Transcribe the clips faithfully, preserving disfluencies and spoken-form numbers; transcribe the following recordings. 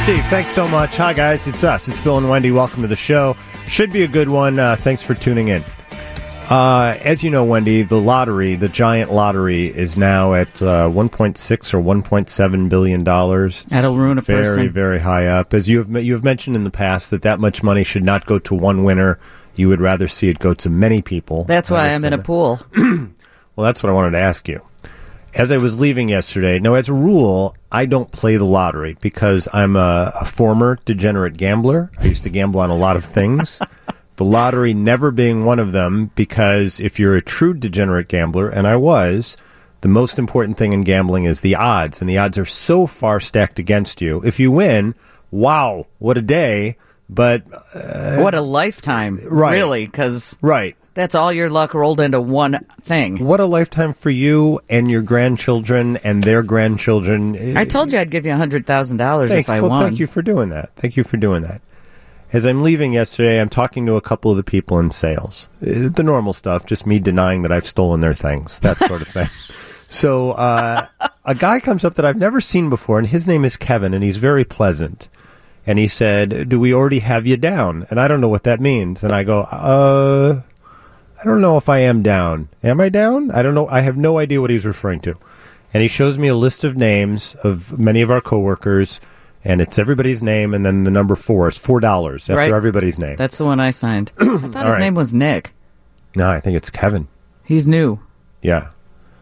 Steve, thanks so much. Hi, guys. It's us. It's Bill and Wendy. Welcome to the show. Should be a good one. Uh, thanks for tuning in. Uh, as you know, Wendy, the lottery, the giant lottery, is now at uh, one point six or one point seven billion dollars. That'll ruin a very, person. Very, very high up. As you have, you have mentioned in the past that that much money should not go to one winner. You would rather see it go to many people. That's why I'm in a that. pool. Well, that's what I wanted to ask you. As I was leaving yesterday, now, as a rule, I don't play the lottery because I'm a, a former degenerate gambler. I used to gamble on a lot of things. The lottery never being one of them, because if you're a true degenerate gambler, and I was, the most important thing in gambling is the odds, and the odds are so far stacked against you. If you win, wow, what a day, but... Uh, what a lifetime, right. really, because right. that's all your luck rolled into one thing. What a lifetime for you and your grandchildren and their grandchildren. I told you I'd give you one hundred thousand dollars if I well, won. Thank you for doing that. Thank you for doing that. As I'm leaving yesterday, I'm talking to a couple of the people in sales. Uh, the normal stuff, just me denying that I've stolen their things, that sort of thing. So uh, a guy comes up that I've never seen before, and his name is Kevin, and he's very pleasant. And he said, "Do we already have you down?" And I don't know what that means. And I go, uh, I don't know if I am down. Am I down? I don't know. I have no idea what he's referring to. And he shows me a list of names of many of our coworkers. And it's everybody's name, and then the number four is four dollars after right. everybody's name. That's the one I signed. I thought his right. name was Nick. No, I think it's Kevin. He's new. Yeah.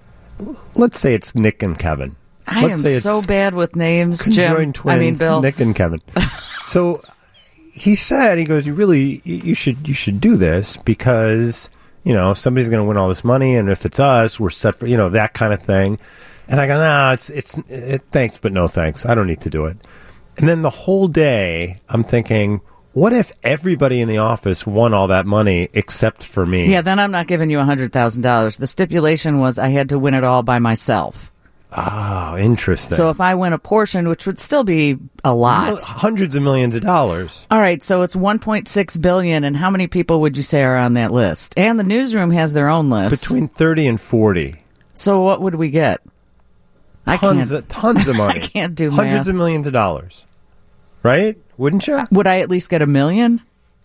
Let's say it's Nick and Kevin. I Let's am say it's so bad with names, conjoined Jim. twins, I mean, Bill. Nick and Kevin. So he said, he goes, you really, you should, you should do this because, you know, somebody's going to win all this money, and if it's us, we're set for, you know, that kind of thing. And I go, nah, it's, it's, it, thanks, but no thanks. I don't need to do it. And then the whole day, I'm thinking, what if everybody in the office won all that money except for me? Yeah, then I'm not giving you one hundred thousand dollars. The stipulation was I had to win it all by myself. Oh, interesting. So if I win a portion, which would still be a lot. Well, hundreds of millions of dollars. All right, so it's one point six billion dollars, and how many people would you say are on that list? And the newsroom has their own list. Between thirty and forty. So what would we get? Tons, of, tons of money. I can't do Hundreds math. of millions of dollars. Right? Wouldn't you? Would I at least get a million?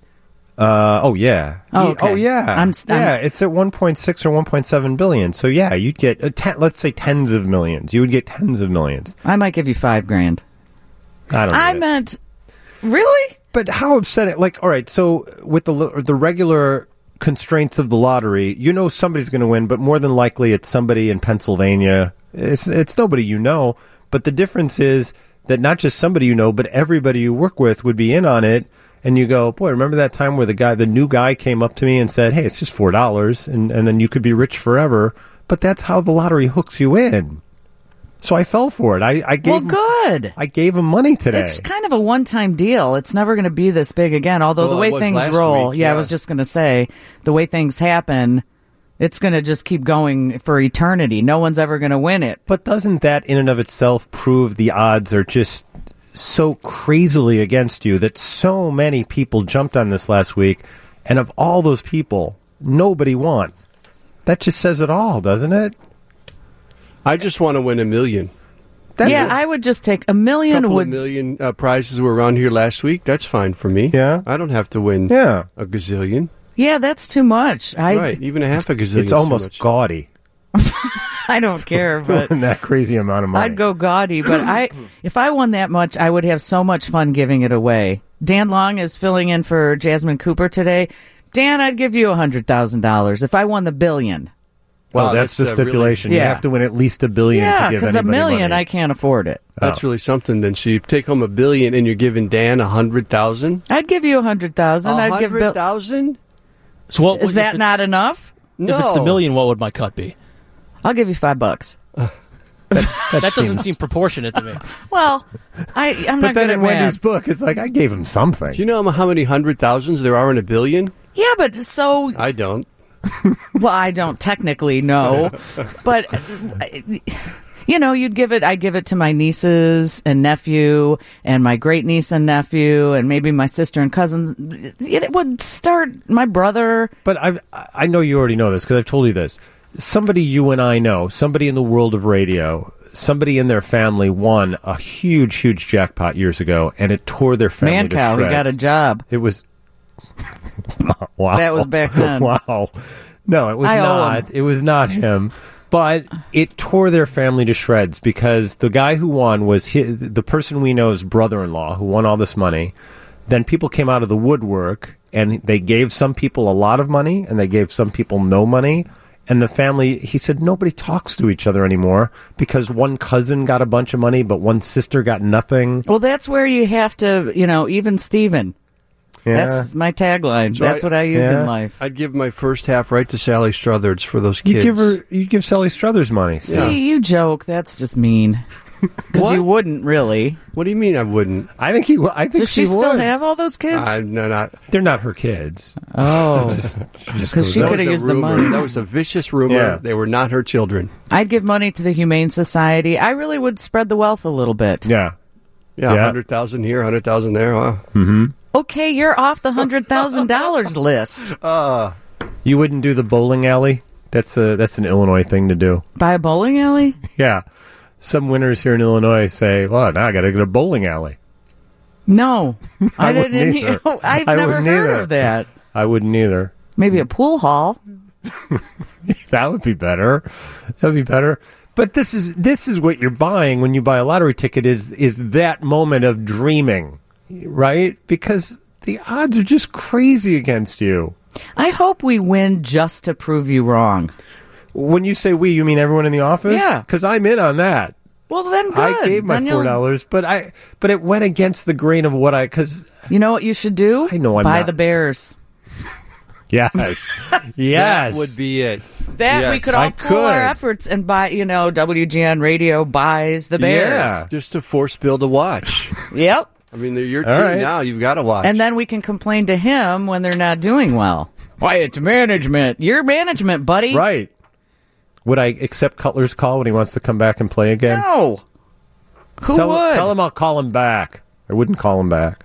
Uh, oh, yeah. Oh, Ye- okay. oh yeah. I'm, yeah, I'm, it's at one point six or one point seven billion. So, yeah, you'd get, a ten, let's say tens of millions. You would get tens of millions. I might give you five grand. I don't know. I meant, really? But how upsetting. Like, all right, so with the the regular constraints of the lottery, you know somebody's going to win, but more than likely it's somebody in Pennsylvania. It's it's nobody you know. But the difference is that not just somebody you know, but everybody you work with would be in on it. And you go, boy, remember that time where the guy, the new guy came up to me and said, hey, it's just four dollars, and, and then you could be rich forever. But that's how the lottery hooks you in. So I fell for it. I, I gave Well, him, good. I gave him money today. It's kind of a one-time deal. It's never going to be this big again, although Well, the way it was things last roll, week, yeah, yeah. I was just going to say, the way things happen, it's going to just keep going for eternity. No one's ever going to win it. But doesn't that in and of itself prove the odds are just so crazily against you that so many people jumped on this last week, and of all those people, nobody won? That just says it all, doesn't it? I just want to win a million. That's yeah, it. I would just take a A million couple would of million uh, prizes were around here last week. That's fine for me. Yeah. I don't have to win Yeah. a gazillion. Yeah, that's too much. I right, even a half a gazillion. It's almost gaudy. I don't care, but Doing that crazy amount of money. I'd go gaudy, but I if I won that much, I would have so much fun giving it away. Dan Long is filling in for Jasmine Cooper today. Dan, I'd give you one hundred thousand dollars if I won the billion. Well, Wow, that's, that's, the uh, really- stipulation. You Yeah. have to win at least a billion Yeah, to give because a anybody million, money. I can't afford it. That's Oh. really something. Then so you take home a billion and you're giving Dan a hundred thousand. I'd give you a hundred thousand. A I'd give hundred Bill. thousand? So what, Is if that it's- not enough? No. If it's the million, what would my cut be? I'll give you five bucks. That, doesn't seems- seem proportionate to me. Well, I I'm But not then good at in Wendy's math. book, it's like, I gave him something. Do you know how many hundred thousands there are in a billion? Yeah, but so I don't. well, I don't technically know, but you know, you'd give it. I'd give it to my nieces and nephew, and my great niece and nephew, and maybe my sister and cousins. It would start my brother. But I've, I know you already know this because I've told you this. Somebody you and I know, somebody in the world of radio, somebody in their family won a huge, huge jackpot years ago, and it tore their family Man to cow, he shreds. got a job. It was wow. That was back then. Wow. No, it was I owe not. It was not him. But it tore their family to shreds because the guy who won was his, the person we know's brother-in-law who won all this money. Then people came out of the woodwork, and they gave some people a lot of money, and they gave some people no money. And the family, he said, nobody talks to each other anymore because one cousin got a bunch of money, but one sister got nothing. Well, that's where you have to, you know, even Steven. Yeah. That's my tagline. So That's I- what I use yeah. in life. I'd give my first half right to Sally Struthers for those kids. You give her, you give Sally Struthers money. See, you joke. That's just mean. Because you What? wouldn't really. What do you mean I wouldn't? I think he. w- I think Does she she still would. have all those kids? I, no, not. They're not her kids. oh. Just Because she That could was have a used the rumor. money. That was a vicious rumor. Yeah. They were not her children. I'd give money to the Humane Society. I really would spread the wealth a little bit. Yeah. Yeah, Yeah. a hundred thousand here, a hundred thousand there. Huh? Okay, you're off the one hundred thousand dollars list. You wouldn't do the bowling alley? That's a that's an Illinois thing to do. Buy a bowling alley? Yeah. Some winners here in Illinois say, "Well, now I got to get a bowling alley." No. I, I wouldn't didn't. either. I've I never wouldn't heard either. of that. I wouldn't either. Maybe a pool hall. That would be better. That would be better. But this is this is what you're buying when you buy a lottery ticket is is that moment of dreaming, right? Because the odds are just crazy against you. I hope we win just to prove you wrong. When you say we, you mean everyone in the office? Yeah. Because I'm in on that. Well, then good. I gave my Then you'll- four dollars, but I but it went against the grain of what I because You know what you should do? I know I'm Buy not- the Bears. yes yes That would be it. That Yes, we could all I pool our could. efforts and buy, you know, W G N Radio buys the Bears. Yeah. Just to force Bill to watch. Yep. I mean, they're your All team right. now. You've got to watch. And then we can complain to him when they're not doing well. Why, it's management. You're management, buddy. right. Would I accept Cutler's call when he wants to come back and play again? No. Who tell, would? tell him I'll call him back. I wouldn't call him back.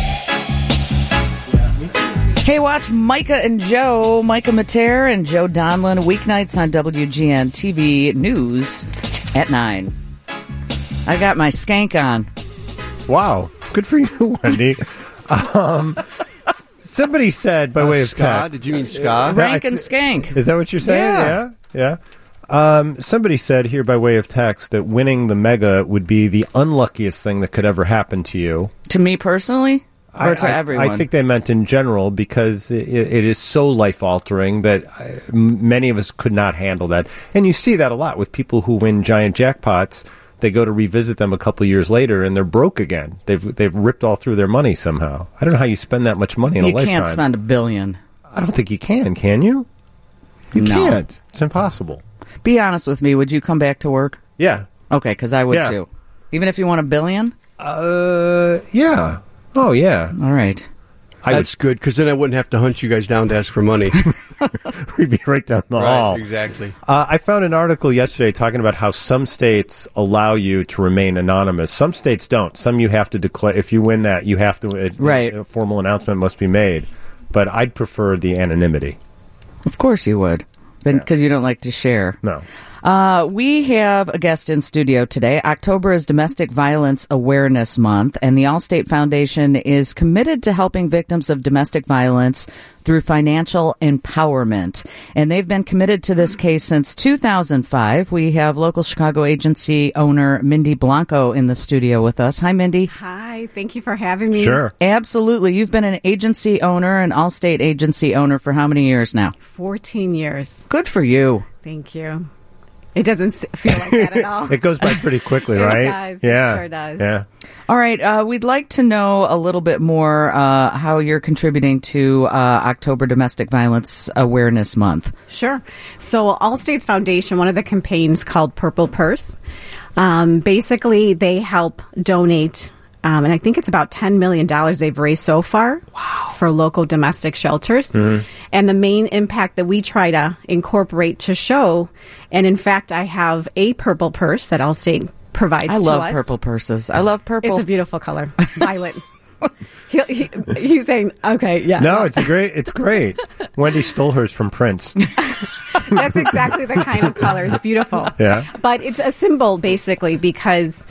Hey, watch Micah and Joe, Micah Mater and Joe Donlin, weeknights on W G N T V News at nine. I got my skank on. Wow, good for you, Wendy. um, somebody said by Uh, way of ska? text. Did you mean ska? Yeah, I Rank and th- skank. Is that what you're saying? Yeah. Yeah, yeah. Um, somebody said here by way of text that winning the mega would be the unluckiest thing that could ever happen to you. To me personally? Or I, to I- everyone? I think they meant in general because it, it is so life altering that uh, m- many of us could not handle that. And you see that a lot with people who win giant jackpots. They go to revisit them a couple years later and they're broke again. They've they've ripped all through their money somehow. I don't know how you spend that much money in you a lifetime. can't spend a billion. I don't think you can. Can you? You No. can't. It's impossible. Be honest with me. Would you come back to work? Yeah. Okay, because I would Yeah. too. Even if you want a billion? Uh. Yeah. Oh yeah. All right. I would That's good, because then I wouldn't have to hunt you guys down to ask for money. We'd be right down the hall. Right, exactly. Uh, I found an article yesterday talking about how some states allow you to remain anonymous. Some states don't. Some you have to declare. If you win that, you have to. It, Right. A formal announcement must be made. But I'd prefer the anonymity. Of course you would. Because you don't like to share. No. Uh, we have a guest in studio today. October is Domestic Violence Awareness Month, and the Allstate Foundation is committed to helping victims of domestic violence through financial empowerment. And they've been committed to this case since two thousand five. We have local Chicago agency owner Mindy Blanco in the studio with us. Hi, Mindy. Hi, thank you for having me. Sure. Absolutely. You've been an agency owner, an Allstate agency owner for how many years now? fourteen years. Good for you. Thank you. It doesn't s- feel like that at all. It goes by pretty quickly, It right? does. It Yeah. sure does. Yeah. All right. Uh, we'd like to know a little bit more uh, how you're contributing to uh, October Domestic Violence Awareness Month. Sure. So, Allstate's Foundation, one of the campaigns called Purple Purse, um, basically they help donate, um, and I think it's about ten million dollars they've raised so far for local domestic shelters. And the main impact that we try to incorporate to show, and in fact, I have a purple purse that Allstate provides I to love us. purple purses. I love purple. It's a beautiful color, violet. he, he, he's saying, okay, yeah. No, it's a great. It's great. Wendy stole hers from Prince. That's exactly the kind of color. It's beautiful. Yeah. But it's a symbol, basically, because,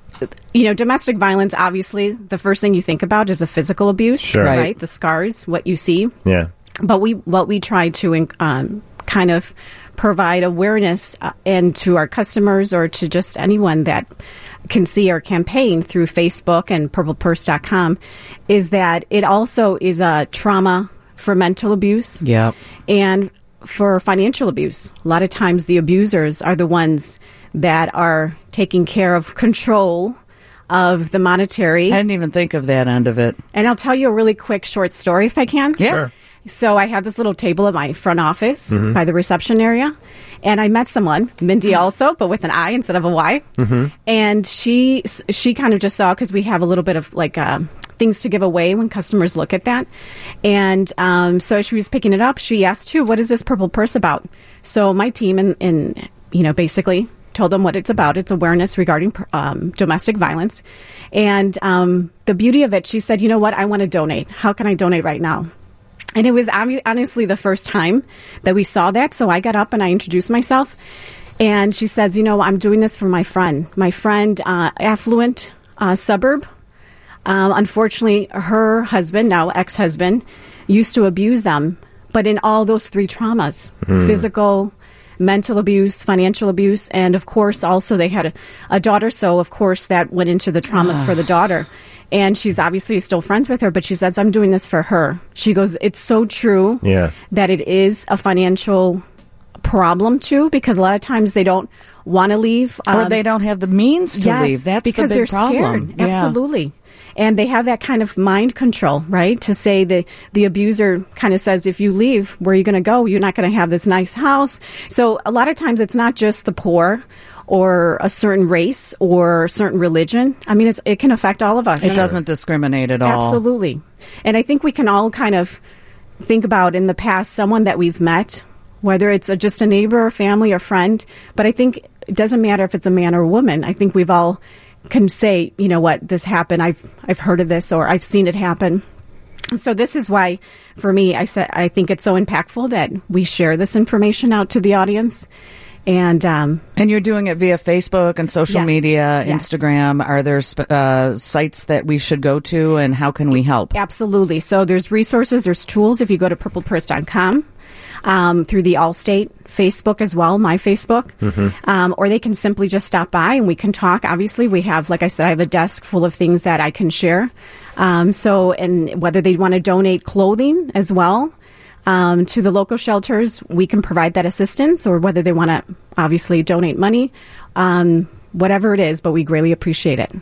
you know, domestic violence, obviously, the first thing you think about is the physical abuse, Sure. right? Right. The scars, what you see. Yeah. But we what we try to um, kind of provide awareness uh, and to our customers or to just anyone that can see our campaign through Facebook and purple purse dot com is that it also is a trauma for mental abuse Yeah. and for financial abuse. A lot of times the abusers are the ones that are taking care of control of the monetary. I didn't even think of that end of it. And I'll tell you a really quick short story if I can. Yeah. Sure. So I have this little table at my front office by the reception area. And I met someone, Mindy also, but with an I instead of a Y. And she she kind of just saw, because we have a little bit of like uh, things to give away when customers look at that. And um, so she was picking it up. She asked, too, what is this purple purse about? So my team, in, in you know, basically told them what it's about. It's awareness regarding um, domestic violence. And um, the beauty of it, she said, you know what, I want to donate. How can I donate right now? And it was honestly the first time that we saw that. So I got up and I introduced myself. And she says, you know, I'm doing this for my friend. My friend, uh, affluent uh, suburb. Um, unfortunately, her husband, now ex-husband, used to abuse them. But in all those three traumas, Mm. physical, mental abuse, financial abuse, and of course, also they had a, a daughter. So, of course, that went into the traumas for the daughter. And she's obviously still friends with her, but she says, I'm doing this for her. She goes, it's so true Yeah. that it is a financial problem, too, because a lot of times they don't want to leave. Or um, they don't have the means to yes, leave. That's because the big they're problem. scared. Yeah. Absolutely. And they have that kind of mind control, right? To say that the abuser kind of says, if you leave, where are you going to go? You're not going to have this nice house. So a lot of times it's not just the poor or a certain race or a certain religion. I mean, it's, it can affect all of us. It doesn't discriminate at all. Absolutely. And I think we can all kind of think about in the past someone that we've met, whether it's a, just a neighbor or family or friend. But I think it doesn't matter if it's a man or a woman. I think we've all can say, you know what, this happened. I've I've heard of this or I've seen it happen. So this is why, for me, I said I think it's so impactful that we share this information out to the audience. And um, And you're doing it via Facebook and social Yes. media, Yes. Instagram. Are there sp- uh, sites that we should go to, and how can we help? absolutely. So there's resources, there's tools if you go to purple purse dot com. Um, through the Allstate Facebook as well, my Facebook. Um, or they can simply just stop by and we can talk. Obviously, we have, like I said, I have a desk full of things that I can share. Um, so, and whether they want to donate clothing as well um, to the local shelters, we can provide that assistance, or whether they want to obviously donate money, um, whatever it is, but we greatly appreciate it.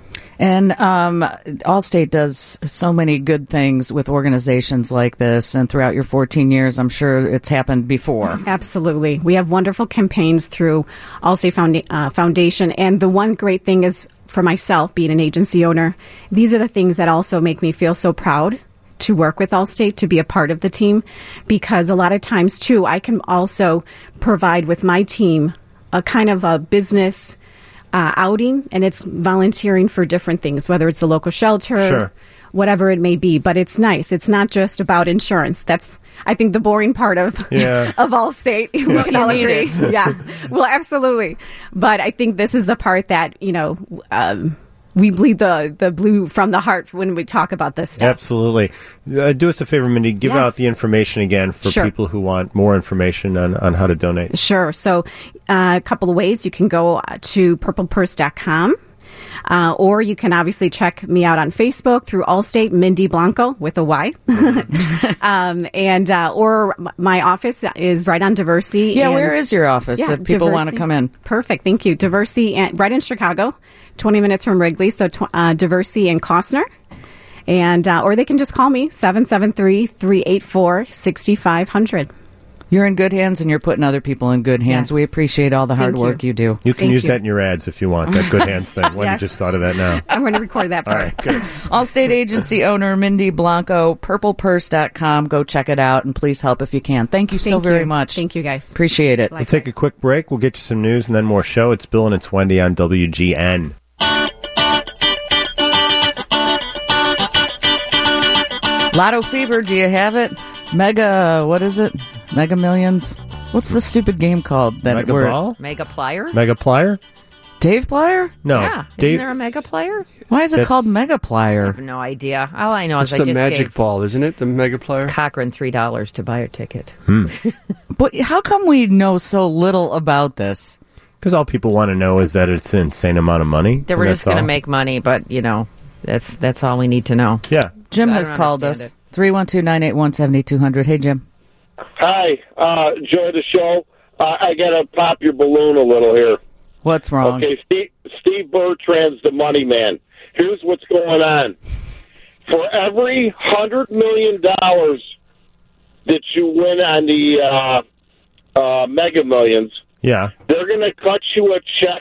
And um, Allstate does so many good things with organizations like this. And throughout your fourteen years, I'm sure it's happened before. Absolutely. We have wonderful campaigns through Allstate Founda- uh, Foundation. And the one great thing is, for myself, being an agency owner, these are the things that also make me feel so proud to work with Allstate, to be a part of the team. Because a lot of times, too, I can also provide with my team a kind of a business uh, outing, and it's volunteering for different things, whether it's a local shelter, Sure. whatever it may be. But it's nice. It's not just about insurance. That's, I think, the boring part of Yeah. of Allstate. We can all You need agree. it. Yeah. Well, absolutely. But I think this is the part that, you know, um, we bleed the, the blue from the heart when we talk about this stuff. Absolutely. Uh, do us a favor, Mindy. Give Yes. out the information again for Sure. people who want more information on, on how to donate. Sure. So uh, a couple of ways. You can go to purple purse dot com. Uh, or you can obviously check me out on Facebook through Allstate, Mindy Blanco with a Y. um, and uh, or m- my office is right on Diversity. Yeah, and- where is your office Yeah, if people want to Diversity. come in? Perfect. Thank you. Diversity, and right in Chicago, twenty minutes from Wrigley. So tw- uh, Diversity and Costner. And uh, or they can just call me, seven seven three, three eight four, six five zero zero. You're in good hands, and you're putting other people in good hands. Yes. We appreciate all the hard Thank work you. you do. You can Thank use you. that in your ads if you want, that good hands thing. When Yes. you just thought of that now. I'm going to record that All part. right, good. Allstate agency owner Mindy Blanco, purple purse dot com. Go check it out, and please help if you can. Thank you so Thank very you. much. Thank you, guys. Appreciate it. We'll take a quick break. We'll get you some news and then more show. It's Bill and it's Wendy on W G N. Lotto Fever, do you have it? Mega, what is it? Mega Millions? What's the stupid game called? That Mega we're- Ball? Mega Plier? Mega Plier? Dave Plier? No. Yeah. Isn't Dave, there a Mega Player? Why is it That's- called Mega I Plier? have no idea. All I know It's is I the just magic gave ball, isn't it? The mega player. Cochran three dollars to buy a ticket. But how come we know so little about this? because all people want to know is that it's an insane amount of money. They and were that's just going to all. make money, but you know, that's that's all we need to know. Yeah. Jim I has don't called us. understand three one two, nine eight one, seven two zero zero. Hey, Jim. Hi, uh, enjoy the show. Uh, I got to pop your balloon a little here. What's wrong? Okay, Steve, Steve Bertrand's the money man. Here's what's going on. For every hundred million dollars that you win on the uh, uh, Mega Millions, Yeah. they're going to cut you a check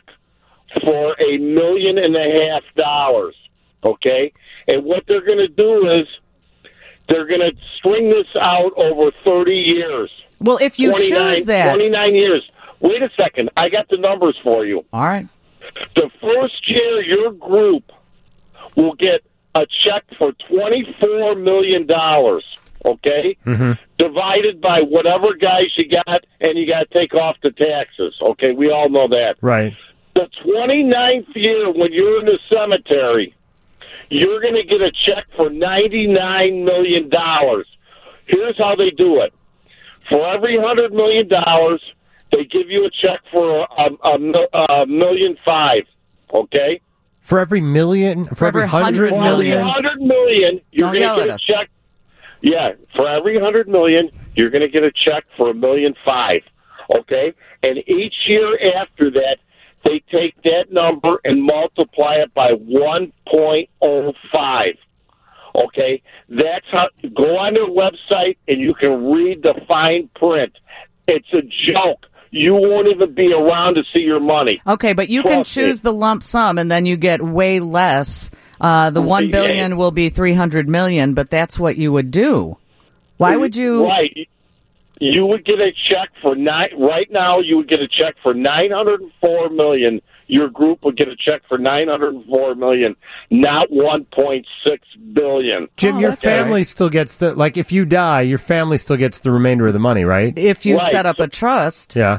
for a million and a half dollars. Okay, and what they're going to do is they're going to string this out over thirty years. Well, if you twenty-nine choose that. twenty-nine years. Wait a second. I got the numbers for you. All right. The first year, your group will get a check for twenty-four million dollars, okay? Mm-hmm. Divided by whatever guys you got, and you got to take off the taxes, okay? We all know that. Right. The twenty-ninth year, when you're in the cemetery, you're going to get a check for ninety-nine million dollars. Here's how they do it. For every one hundred million dollars, they give you a check for a, a, a, a million five, okay? For every million, for, For every every hundred hundred For every million. one hundred million, you're Don't yell going to at get a us. check. Yeah, for every one hundred million, you're going to get a check for a million five, okay? And each year after that, they take that number and multiply it by one point oh five. Okay, that's how. Go on their website and you can read the fine print. It's a joke. You won't even be around to see your money. Okay, but you can Trust choose me. the lump sum, and then you get way less. Uh, the one Yeah. billion will be three hundred million, but that's what you would do. Why would you? Right. You would get a check for nine. Right now, you would get a check for nine hundred four million. Your group would get a check for nine hundred four million, not one point six billion. Jim, Oh, your that's all family right. still gets the, like, if you die, your family still gets the remainder of the money, right? If you Right. set up a trust, Yeah.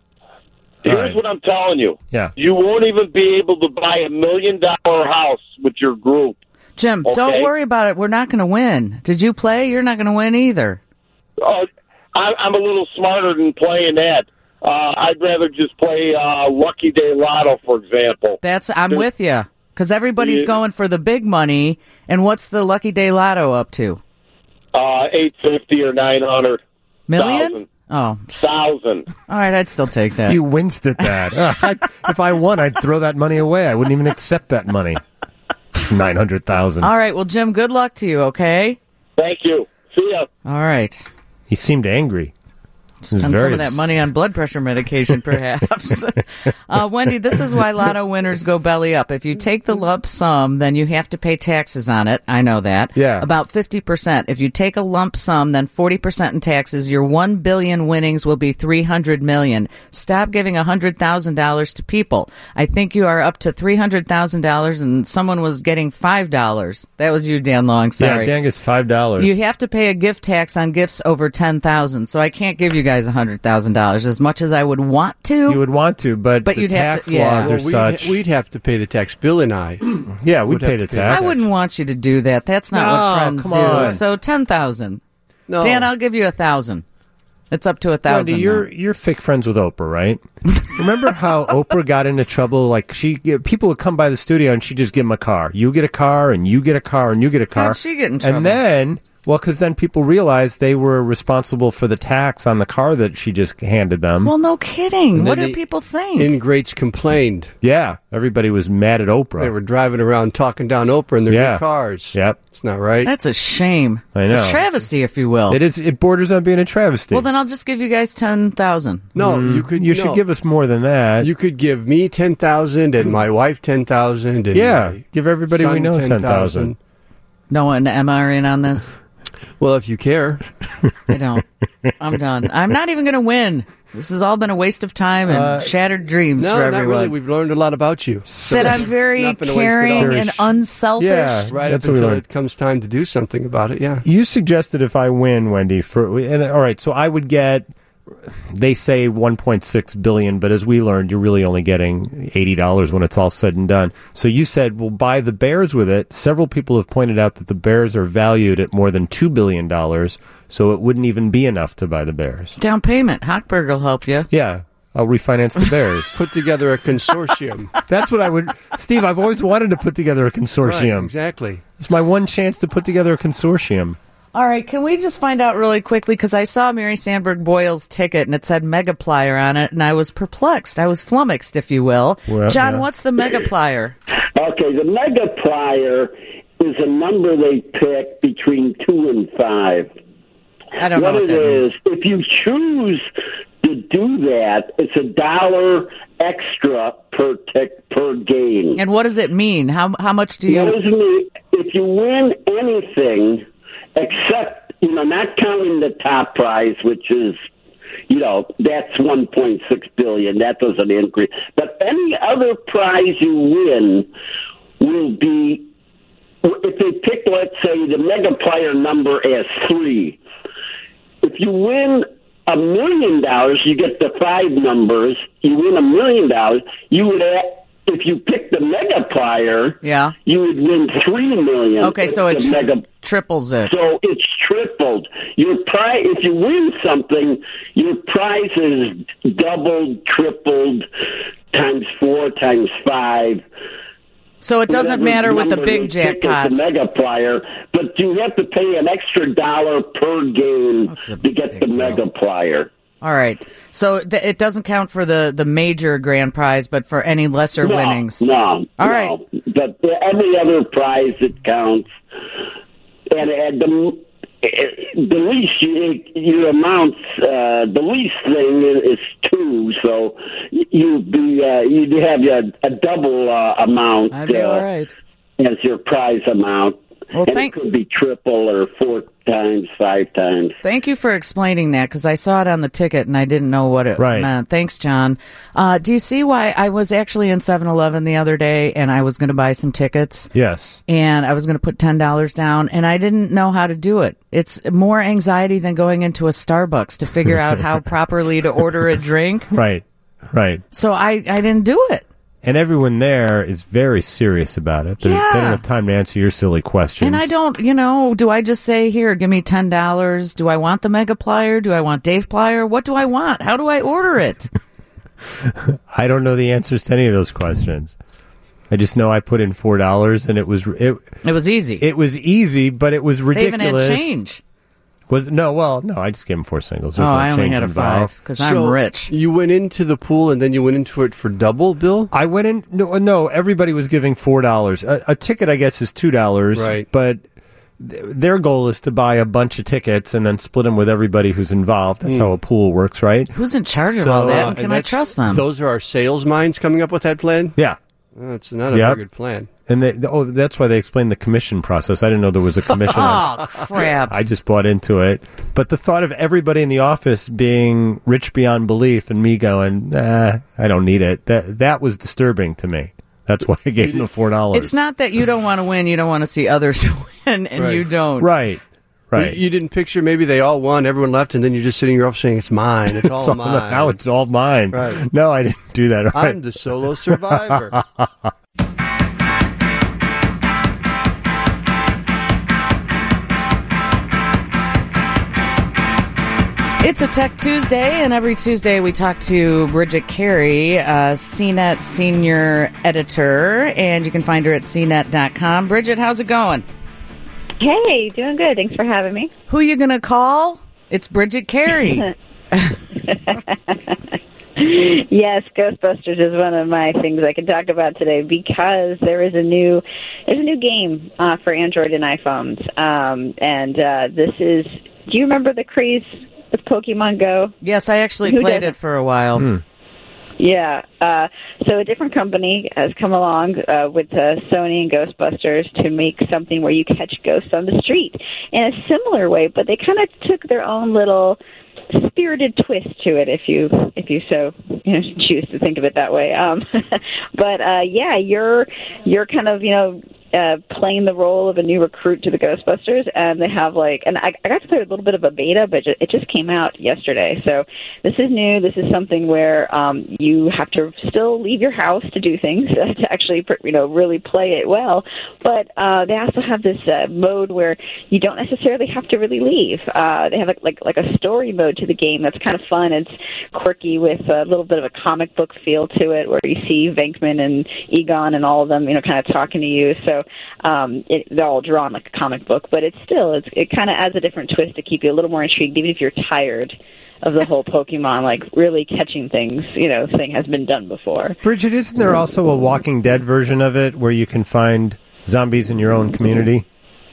Here's All right. what I'm telling you. Yeah. You won't even be able to buy a million dollar house with your group. Jim, don't Okay. worry about it. We're not going to win. Did you play? You're not going to win either. Uh, I, I'm a little smarter than playing that. Uh, I'd rather just play uh, Lucky Day Lotto, for example. That's I'm with you because everybody's Yeah. going for the big money. And what's the Lucky Day Lotto up to? Uh, eight fifty or nine hundred Million? Oh, thousand. all right. I'd still take that. You winced at that. Uh, I, if I won, I'd throw that money away. I wouldn't even accept that money. Nine hundred thousand. All right. Well, Jim, good luck to you. Okay. Thank you. See ya. All right. He seemed angry. He was Spend very some of that money on blood pressure medication, perhaps. uh, Wendy, this is why Lotto winners go belly up. If you take the lump sum, then you have to pay taxes on it. I know that. Yeah. About fifty percent. If you take a lump sum, then forty percent in taxes. Your one billion winnings will be three hundred million. Stop giving one hundred thousand dollars to people. I think you are up to three hundred thousand dollars and someone was getting five dollars. That was you, Dan Long. Sorry. Yeah, Dan gets five dollars. You have to pay a gift tax on gifts over ten thousand dollars. So I can't give you guys one hundred thousand dollars as much as I would want to. You would want to, but, But the you'd have tax to- yeah. laws Well, are we'd, such. we'd have to pay the tax. Bill and I. yeah, we'd would pay have the to pay the tax. I wouldn't want you to do that. That's not No, what friends come do. on. So ten thousand. No. Dan, I'll give you a thousand. It's up to a thousand. Wendy, now. you're you're fake friends with Oprah, right? Remember how Oprah got into trouble? Like she, people would come by the studio and she'd just give them a car. You get a car, and you get a car, and you get a car. How'd she get in trouble? And then, well, because then people realized they were responsible for the tax on the car that she just handed them. Well, no kidding. And What then do the people think? Ingrates complained. yeah, everybody was mad at Oprah. They were driving around talking down Oprah in their Yeah. new cars. Yep, It's not right. That's a shame. I know. A travesty, if you will. it is. It borders on being a travesty. Well, then I'll just give you guys ten thousand. no, you could. you no. should give us more than that. You could give me ten thousand and my wife ten thousand. And yeah, my give everybody we son know ten thousand. No one, am I in on this? Well, if you care. I don't. I'm done. I'm not even going to win. This has all been a waste of time and Uh, shattered dreams No, for not everyone. really. We've learned a lot about you. That I'm very Not been a waste at all. caring Very and sh- unselfish. Yeah. Right That's up what we until learned. it comes time to do something about it, yeah. You suggested if I win, Wendy, for and all right, so I would get. They say one point six billion, but as we learned, you're really only getting eighty dollars when it's all said and done. So you said, "We'll buy the Bears with it." Several people have pointed out that the Bears are valued at more than two billion dollars, so it wouldn't even be enough to buy the Bears. Down payment. Hochberg will help you. Yeah, I'll refinance the Bears. Put together a consortium. That's what I would. Steve, I've always wanted to put together a Right, consortium. exactly. It's my one chance to put together a consortium. All right, can we just find out really quickly, because I saw Mary Sandberg Boyle's ticket and it said Megaplier on it, and I was perplexed. I was flummoxed, if you will. Well, John, yeah. what's the Megaplier? Okay, the Megaplier is a number they pick between two and five. I don't know what it that is, means. if you choose to do that, it's a dollar extra per tick per game. And what does it mean? How how much do That you... doesn't mean if you win anything, except, you know, not counting the top prize, which is, you know, that's one point six billion dollars. That doesn't increase. But any other prize you win will be, if they pick, let's say, the Megaplier number as three. If you win a million dollars, you get the five numbers. You win a million dollars, you would add, if you pick the Megaplier, Yeah. you would win three million. Okay, so it It's the tri- mega, triples it. so it's tripled. Your prize, if you win something, your prize is doubled, tripled, times four, times five. So it doesn't Whatever matter with the number big they pick as jackpot. the Megaplier, but you have to pay an extra dollar per game That's a to get big the deal. Megaplier. All right. So th- it doesn't count for the, the major grand prize, but for any lesser No, winnings. No, All no. right. But every other prize it counts, and, and the the least you, your amounts, uh, the least thing is two, so you'd be uh, you'd have a, a double uh, amount That'd be uh, all right. as your prize amount. Well, and thank- it could be triple or four times, five times. Thank you for explaining that, because I saw it on the ticket and I didn't know what it Right. meant. Thanks, John. Uh, do you see why I was actually in seven eleven the other day and I was going to buy some tickets? Yes. And I was going to put ten dollars down, and I didn't know how to do it. It's more anxiety than going into a Starbucks to figure out how properly to order a drink. Right. Right. So I, I didn't do it. And everyone there is very serious about it. They, Yeah. they don't have time to answer your silly questions. And I don't, you know, do I just say, here, give me ten dollars? Do I want the Megaplier? Do I want Dave Plier? What do I want? How do I order it? I don't know the answers to any of those questions. I just know I put in four dollars, and it was it. It was easy. It was easy, but it was They ridiculous. even had change. Was no, well, no. I just gave him four singles. Oh, There's no I only change had a involved. five, because I'm So rich. You went into the pool and then you went into it for double, Bill? I went in. No, no. Everybody was giving four dollars. A, a ticket, I guess, is two dollars. Right. But th- their goal is to buy a bunch of tickets and then split them with everybody who's involved. That's how a pool works, right? Who's in charge of So, all that? uh, And can And I that's- trust them? Those are our sales minds coming up with that plan? Yeah. That's not a Yep. very good plan. And they, oh, that's why they explained the commission process. I didn't know there was a commission. on Oh, crap. I just bought into it. But the thought of everybody in the office being rich beyond belief and me going, nah, I don't need it, that that was disturbing to me. That's why I gave them the four dollars. It's not that you don't want to win, you don't want to see others win, and Right. you don't. Right. Right. You, you didn't picture maybe they all won, everyone left, and then you're just sitting in your office saying, it's mine, it's all It's all- mine. now it's all mine. Right. No, I didn't do that. Right. I'm the solo survivor. It's a Tech Tuesday, and every Tuesday we talk to Bridget Carey, uh, C net senior editor, and you can find her at c net dot com. Bridget, how's it going? Hey, doing good. Thanks for having me. Who you going to call? It's Bridget Carey. Yes, Ghostbusters is one of my things I can talk about today because there is a new there's a new game uh, for Android and iPhones, um, and uh, this is. Do you remember the craze with Pokemon Go? Yes, I actually Who played doesn't? it for a while. Hmm. Yeah. Uh, so a different company has come along uh, with uh, Sony and Ghostbusters to make something where you catch ghosts on the street in a similar way, but they kind of took their own little spirited twist to it, if you if you so you know choose to think of it that way. Um, but uh, yeah, you're you're kind of you know. Uh, playing the role of a new recruit to the Ghostbusters, and they have like, and I, I got to play a little bit of a beta, but it just came out yesterday. So this is new. This is something where um, you have to still leave your house to do things uh, to actually, you know, really play it well. But uh, they also have this uh, mode where you don't necessarily have to really leave. Uh, they have like, like like a story mode to the game that's kind of fun. It's quirky with a little bit of a comic book feel to it, where you see Venkman and Egon and all of them, you know, kind of talking to you. So um, it, they're all drawn like a comic book, but it's still it's, it kind of adds a different twist to keep you a little more intrigued, even if you're tired of the whole Pokemon, like really catching things, you know, thing has been done before. Bridget, isn't there also a Walking Dead version of it where you can find zombies in your own community?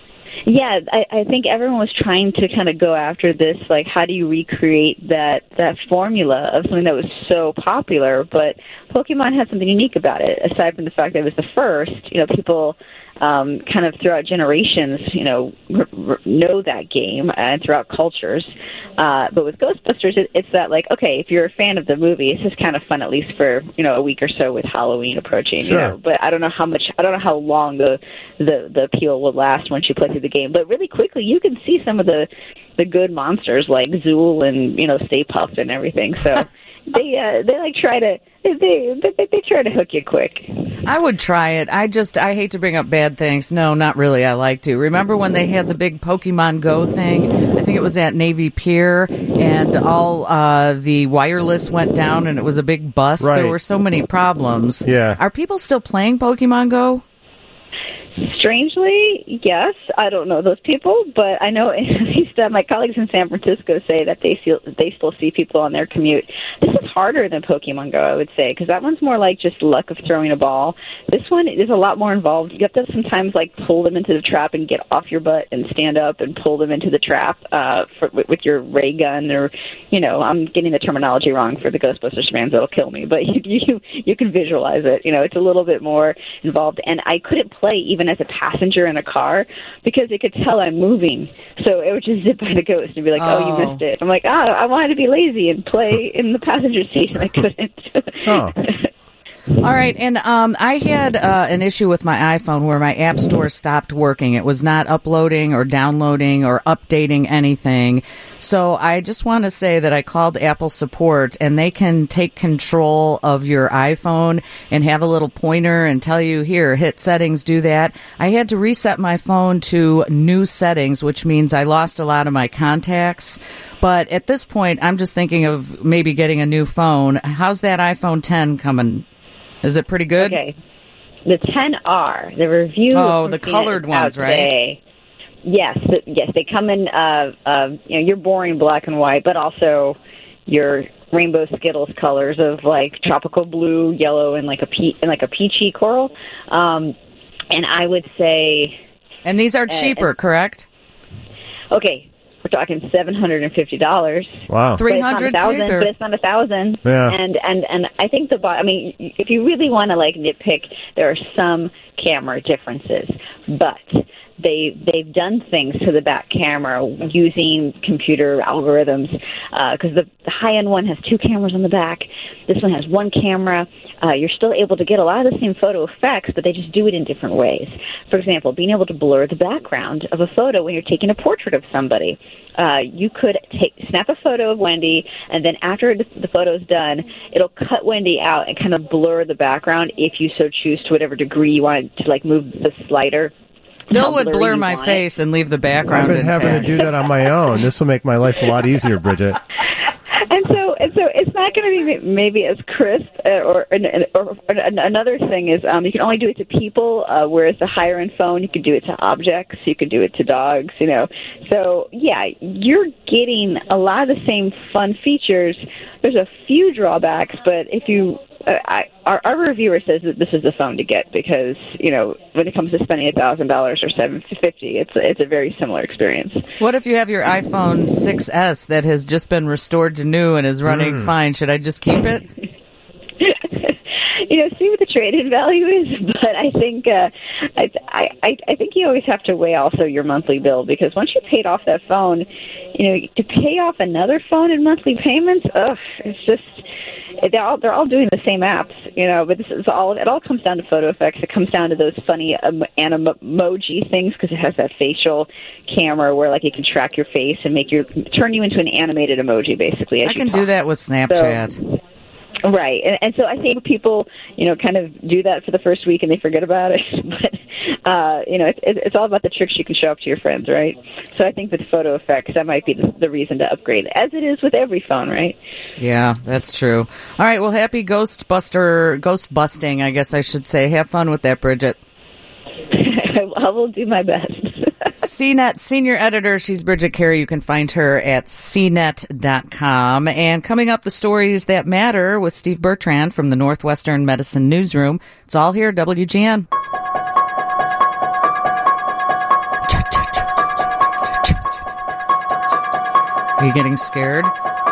Yeah, I, I think everyone was trying to kind of go after this, like, how do you recreate that, that formula of something that was so popular, but Pokemon had something unique about it, aside from the fact that it was the first. You know, people um, kind of throughout generations, you know, r- r- know that game, and throughout cultures. Uh, but with Ghostbusters, it, it's that, like, okay, if you're a fan of the movie, it's just kind of fun, at least for, you know, a week or so with Halloween approaching. Sure. You know, but I don't know how much, I don't know how long the, the, the appeal will last once you play through the game. But really quickly, you can see some of the, the good monsters like Zool and, you know, Stay Puft and everything. So they, uh, they like try to, they, they, they try to hook you quick. I would try it. I just, I hate to bring up bad things. No, not really. I like to. Remember when they had the big Pokemon Go thing? I think it was at Navy Pier, and all uh, the wireless went down, and it was a big bust. Right. There were so many problems. Yeah. Are people still playing Pokemon Go? Strangely, yes. I don't know those people, but I know at least uh, my colleagues in San Francisco say that they feel they still see people on their commute. This is harder than Pokemon Go, I would say, because that one's more like just luck of throwing a ball. This one is a lot more involved. You have to sometimes like pull them into the trap and get off your butt and stand up and pull them into the trap uh, for, with, with your ray gun, or, you know, I'm getting the terminology wrong for the Ghostbusters fans. That'll kill me, but you you you can visualize it. You know, it's a little bit more involved, and I couldn't play even as a passenger in a car because it could tell I'm moving, so it would just zip by the ghost and be like, oh, Oh. you missed it. I'm like, oh, I wanted to be lazy and play in the passenger seat, and I couldn't. Oh. All right, and um, I had uh, an issue with my iPhone where my app store stopped working. It was not uploading or downloading or updating anything. So I just want to say that I called Apple support, and they can take control of your iPhone and have a little pointer and tell you, here, hit settings, do that. I had to reset my phone to new settings, which means I lost a lot of my contacts. But at this point, I'm just thinking of maybe getting a new phone. How's that iPhone ten coming? Is it pretty good? Okay. The ten R, the review. Oh, from the Phoenix colored out ones, right? today. Yes, th- yes, they come in. Uh, uh, you know, your boring black and white, but also your rainbow Skittles colors of like tropical blue, yellow, and like a pe- and like a peachy coral. Um, and I would say, And these are cheaper, uh, correct? okay, we're talking seven hundred and fifty dollars. Wow. Three hundred but it's not a thousand, cheaper. but it's not a thousand. Yeah. And and and I think the bo- I mean, if you really want to like nitpick, there are some camera differences, but they they've done things to the back camera using computer algorithms, because the, the high end one has two cameras on the back. This one has one camera. Uh, you're still able to get a lot of the same photo effects, but they just do it in different ways. For example, being able to blur the background of a photo when you're taking a portrait of somebody. Uh, you could take snap a photo of Wendy, and then after the, the photo's done, it'll cut Wendy out and kind of blur the background if you so choose to whatever degree you want to, like, move the slider. Bill How would blurry blur you my want it. face and leave the I've background been intact. having to do that on my own. This will make my life a lot easier, Bridget. And so, and so, it's not going to be maybe as crisp. Uh, or, or, or another thing is, um, you can only do it to people, uh, whereas the higher end phone, you could do it to objects. You could do it to dogs. You know, so yeah, you're getting a lot of the same fun features. There's a few drawbacks, but if you Uh, I, our, our reviewer says that this is the phone to get because, you know, when it comes to spending a thousand dollars or seven fifty, it's it's a very similar experience. What if you have your iPhone six S that has just been restored to new and is running Mm. fine? Should I just keep it? you know, see what the trade-in value is. But I think uh, I, I I think you always have to weigh also your monthly bill, because once you paid off that phone, you know, to pay off another phone in monthly payments, ugh, it's just. They're all they're all doing the same apps, you know. But this is all. It all comes down to photo effects. It comes down to those funny um, animoji things, because it has that facial camera where, like, it can track your face and make you turn you into an animated emoji, basically. As I you can talk. do that with Snapchat. So, right, and, and so I think people, you know, kind of do that for the first week and they forget about it. But uh, you know, it's it's all about the tricks you can show up to your friends, right? So I think with photo effects, that might be the, the reason to upgrade, as it is with every phone, right? Yeah, that's true. All right, well, happy Ghostbuster, ghost busting, I guess I should say. Have fun with that, Bridget. I will do my best. C net senior editor, she's Bridget Carey. You can find her at c net dot com. And coming up, the stories that matter with Steve Bertrand from the Northwestern Medicine Newsroom. It's all here, W G N. Are you getting scared?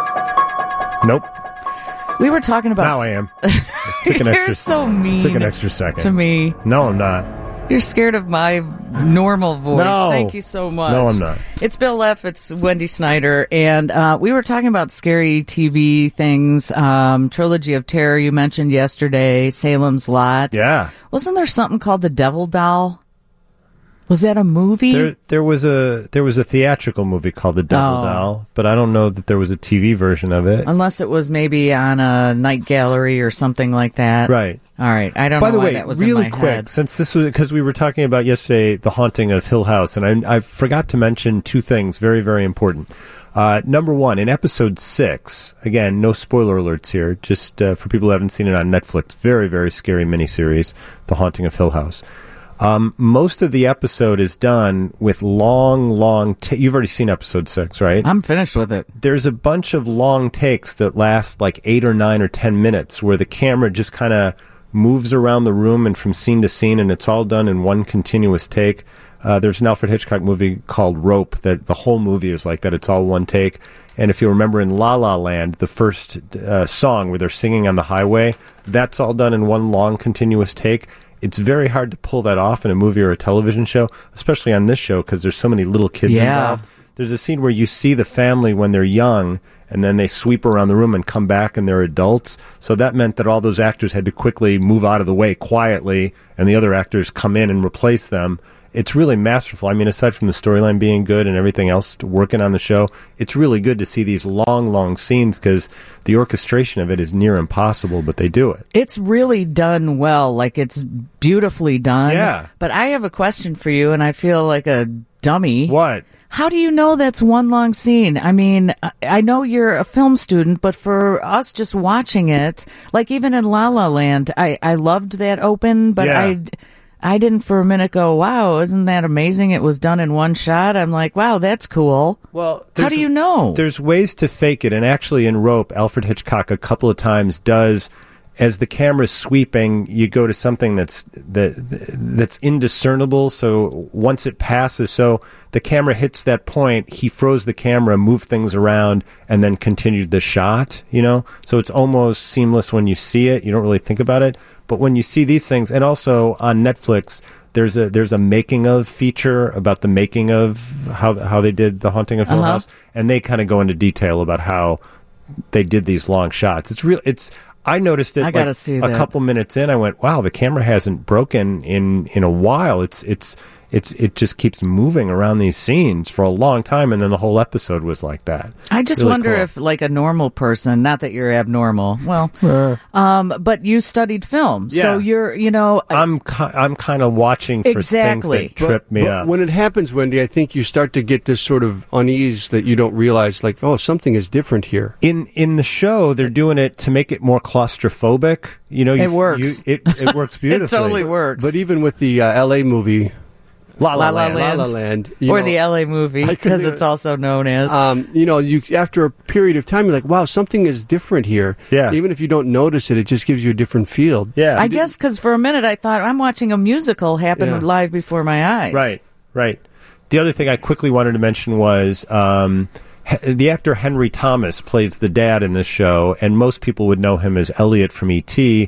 Nope. We were talking about... Now I am. Took an You're extra, so mean Took an extra second. to me. No, I'm not. You're scared of my normal voice. No. Thank you so much. No, I'm not. It's Bill Leff. It's Wendy Snyder. And uh, we were talking about scary T V things. Um, Trilogy of Terror you mentioned yesterday. Salem's Lot. Yeah. Wasn't there something called The Devil Doll? Was that a movie? There, there was a there was a theatrical movie called The Devil Oh. Doll, but I don't know that there was a T V version of it. Unless it was maybe on a night gallery or something like that. Right. All right. I don't By know the why way, that was really in my quick, head. since this was because we were talking about yesterday the haunting of Hill House, and I, I forgot to mention two things very, very important. Uh, number one, in episode six, again, no spoiler alerts here, just uh, for people who haven't seen it on Netflix, very, very scary miniseries, The Haunting of Hill House. Um, most of the episode is done with long, long... Ta- You've already seen episode six, right? I'm finished with it. There's a bunch of long takes that last like eight or nine or ten minutes where the camera just kind of moves around the room and from scene to scene, and it's all done in one continuous take. Uh, there's an Alfred Hitchcock movie called Rope that the whole movie is like that. It's all one take. And if you remember in La La Land, the first uh, song where they're singing on the highway, that's all done in one long continuous take. It's very hard to pull that off in a movie or a television show, especially on this show because there's so many little kids Yeah. involved. There's a scene where you see the family when they're young, and then they sweep around the room and come back and they're adults. So that meant that all those actors had to quickly move out of the way quietly, and the other actors come in and replace them. It's really masterful. I mean, aside from the storyline being good and everything else working on the show, it's really good to see these long, long scenes because the orchestration of it is near impossible, but they do it. It's really done well. Like, it's beautifully done. Yeah. But I have a question for you, and I feel like a dummy. What? How do you know that's one long scene? I mean, I- I know you're a film student, but for us just watching it, like even in La La Land, I, I loved that open, but Yeah. I, I didn't for a minute go, wow, isn't that amazing? It was done in one shot. I'm like, wow, that's cool. Well, How there's- do you know? There's ways to fake it, and actually in Rope, Alfred Hitchcock a couple of times does, as the camera's sweeping, you go to something that's that that's indiscernible. So once it passes, so the camera hits that point, he froze the camera, moved things around, and then continued the shot. You know, so it's almost seamless when you see it. You don't really think about it, but when you see these things, and also on Netflix, there's a there's a making of feature about the making of how how they did The Haunting of Hill Uh-huh. House, and they kind of go into detail about how they did these long shots. It's real. It's I noticed it. I gotta like, see a that. couple minutes in. I went, wow, the camera hasn't broken in in a while. It's it's it's it just keeps moving around these scenes for a long time, and then the whole episode was like that. I just Really wonder cool. if, like a normal person, not that you're abnormal, well, um, but you studied film, so Yeah. you're, you know, I'm ki- I'm kind of watching for Exactly. things that trip me But up. when it happens, Wendy, I think you start to get this sort of unease that you don't realize, like, oh, something is different here. In in the show, they're doing it to make it more claustrophobic. You know, you, It works. You, it it works it beautifully. totally works. But even with the uh, L A movie, La La, La La Land. Land. La La Land, you or know, the L A movie, I couldn't because even- it's also known as. um, you know, you after a period of time, you're like, wow, something is different here. Yeah. Even if you don't notice it, it just gives you a different feel. Yeah, I guess because for a minute I thought I'm watching a musical happen Yeah. live before my eyes. Right, right. The other thing I quickly wanted to mention was um, he- the actor Henry Thomas plays the dad in this show, and most people would know him as Elliot from E T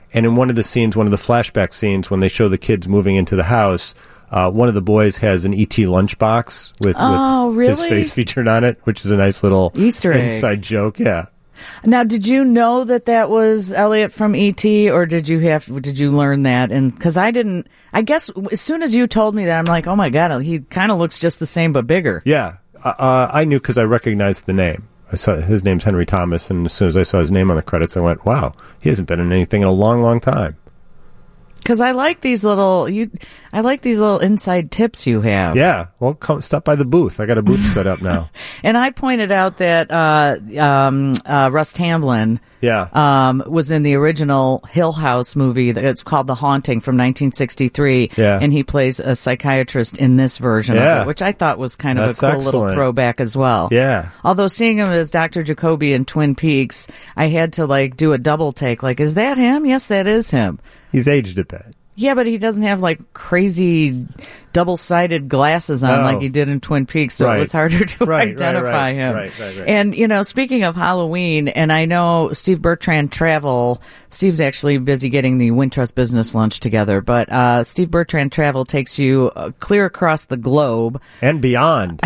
And in one of the scenes, one of the flashback scenes, when they show the kids moving into the house, uh, one of the boys has an E T lunchbox with, Oh, with his really? face featured on it, which is a nice little Easter egg. inside joke. Yeah. Now, did you know that that was Elliot from E T, or did you have did you learn that? And because I didn't, I guess as soon as you told me that, I'm like, oh my god, he kind of looks just the same but bigger. Yeah. Uh, I knew because I recognized the name. I saw his name's Henry Thomas, and as soon as I saw his name on the credits, I went, wow, he hasn't been in anything in a long, long time. Because I like these little you, I like these little inside tips you have. Yeah. Well, come stop by the booth. I got a booth set up now. And I pointed out that uh, um, uh, Russ Tamblyn Yeah. um, was in the original Hill House movie. That it's called The Haunting from nineteen sixty-three. Yeah. And he plays a psychiatrist in this version Yeah. of it, which I thought was kind of That's a cool little excellent. throwback as well. Yeah. Although seeing him as Doctor Jacoby in Twin Peaks, I had to like do a double take. Like, is that him? Yes, that is him. He's aged a bit. Yeah, but he doesn't have like crazy double-sided glasses on Oh. like he did in Twin Peaks, so Right. it was harder to Right, right, identify right, him. right, right, right. And you know, speaking of Halloween, and I know Steve Bertrand Travel. Steve's actually busy getting the Wintrust Business Lunch together, but uh, Steve Bertrand Travel takes you uh, clear across the globe. And beyond.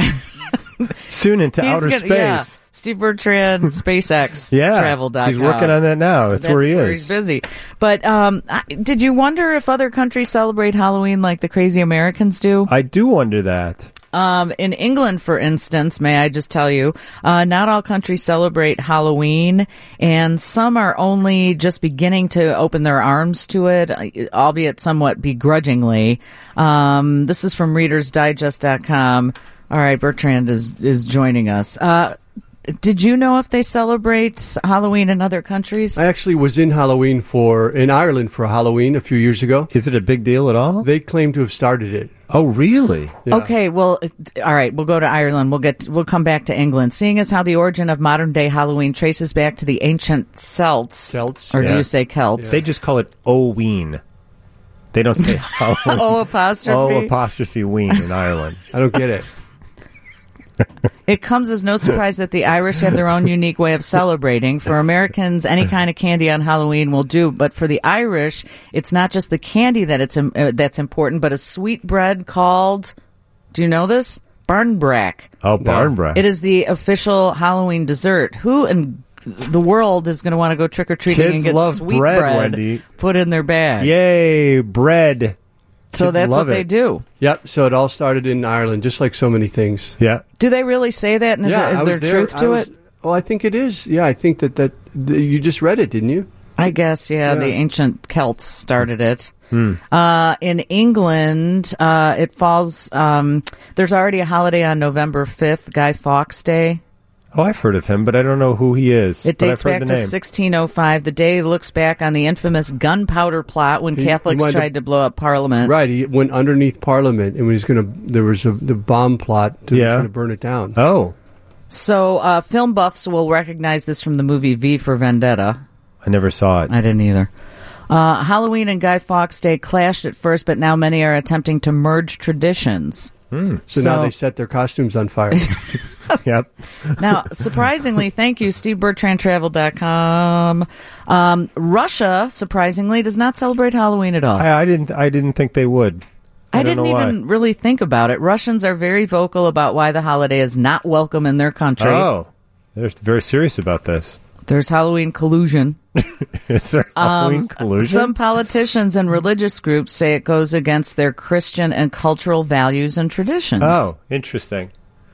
Soon into He's outer gonna- space. yeah. Steve Bertrand, SpaceX, Yeah. travel dot com. He's working on that now. That's, where he is. he's busy. But um, I, did you wonder if other countries celebrate Halloween like the crazy Americans do? I do wonder that. Um, in England, for instance, may I just tell you, uh, not all countries celebrate Halloween, and some are only just beginning to open their arms to it, albeit somewhat begrudgingly. Um, this is from Readers Digest dot com. All right, Bertrand is, is joining us. Uh, did you know if they celebrate Halloween in other countries? I actually was in Halloween for in Ireland for Halloween a few years ago. Is it a big deal at all? They claim to have started it. Oh, really? Yeah. Okay, well, all right, we'll go to Ireland. We'll get we'll come back to England. Seeing as how the origin of modern day Halloween traces back to the ancient Celts, Celts, or do yeah. you say Celts? They just call it Oween. They don't say Halloween. Oh, apostrophe. Oh, apostrophe ween in Ireland. I don't get it. It comes as no surprise that the Irish have their own unique way of celebrating. For Americans, any kind of candy on Halloween will do, but for the Irish, it's not just the candy that it's uh, that's important, but a sweet bread called. Do you know this? Barnbrack. Oh, Barnbrack. It is the official Halloween dessert. Who in the world is going to want to go trick or treating Kids and get love sweet bread, bread Wendy. put in their bag? Yay, bread. So Kids that's love what it. they do. Yep. So it all started in Ireland, just like so many things. Yeah. Do they really say that? And is, yeah, it, is I there was there. truth I to was- it? Well, I think it is. Yeah, I think that that th- you just read it, didn't you? I guess, yeah, Yeah. the ancient Celts started it. Hmm. Uh, in England, uh, it falls, um, there's already a holiday on November fifth, Guy Fawkes Day. Oh, I've heard of him, but I don't know who he is. It but dates I've heard back the to name. sixteen oh five. The day looks back on the infamous gunpowder plot when He- he Catholics wanted to- tried to blow up Parliament. Right. He went underneath Parliament and was going to. There was a the bomb plot to, Yeah. to burn it down. Oh, So uh, film buffs will recognize this from the movie V for Vendetta. I never saw it. I didn't either. Uh, Halloween and Guy Fawkes Day clashed at first, but now many are attempting to merge traditions. So, So- now they set their costumes on fire. Yep. Now, surprisingly, thank you, Steve Bertrand Travel dot com. Um, Russia, surprisingly, does not celebrate Halloween at all. I, I didn't. I didn't think they would. I, I don't didn't know why. even really think about it. Russians are very vocal about why the holiday is not welcome in their country. Oh, they're very serious about this. There's Halloween collusion. Is there Halloween collusion? Some politicians and religious groups say it goes against their Christian and cultural values and traditions. Oh, interesting.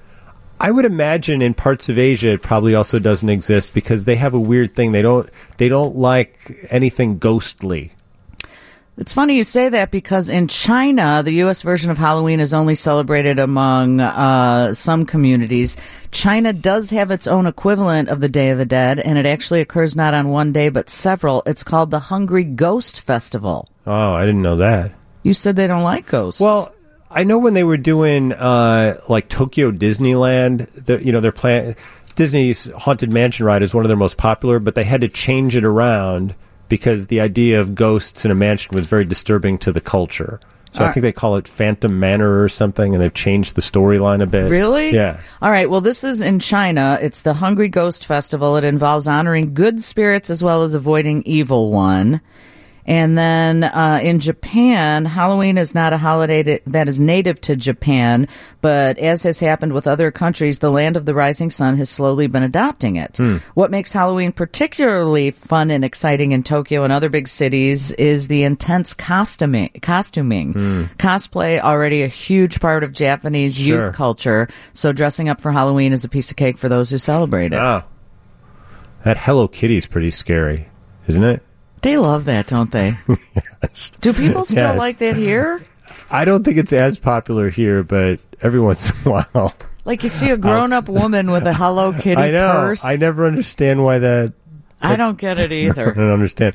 I would imagine in parts of Asia it probably also doesn't exist because they have a weird thing. They don't. They don't like anything ghostly. It's funny you say that because in China, the U S version of Halloween is only celebrated among uh, some communities. China does have its own equivalent of the Day of the Dead, and it actually occurs not on one day but several. It's called the Hungry Ghost Festival. Oh, I didn't know that. You said they don't like ghosts. Well, I know when they were doing uh, like Tokyo Disneyland, they're- you know, they're playing Disney's Haunted Mansion ride is one of their most popular, but they had to change it around because the idea of ghosts in a mansion was very disturbing to the culture. So I Uh, think they call it Phantom Manor or something, and they've changed the storyline a bit. Really? Yeah. All right. Well, this is in China. It's the Hungry Ghost Festival. It involves honoring good spirits as well as avoiding evil one. And then uh, in Japan, Halloween is not a holiday to, that is native to Japan, but as has happened with other countries, the land of the rising sun has slowly been adopting it. Hmm. What makes Halloween particularly fun and exciting in Tokyo and other big cities is the intense costuming. costuming. Hmm. Cosplay, already a huge part of Japanese Sure. youth culture, so dressing up for Halloween is a piece of cake for those who celebrate it. Oh. That Hello Kitty's pretty scary, isn't it? They love that, don't they? Yes. Do people still Yes. like that here? I don't think it's as popular here, but every once in a while. Like you see a grown-up woman with a Hello Kitty I know. purse. I never understand why that. I don't get it I either. don't understand.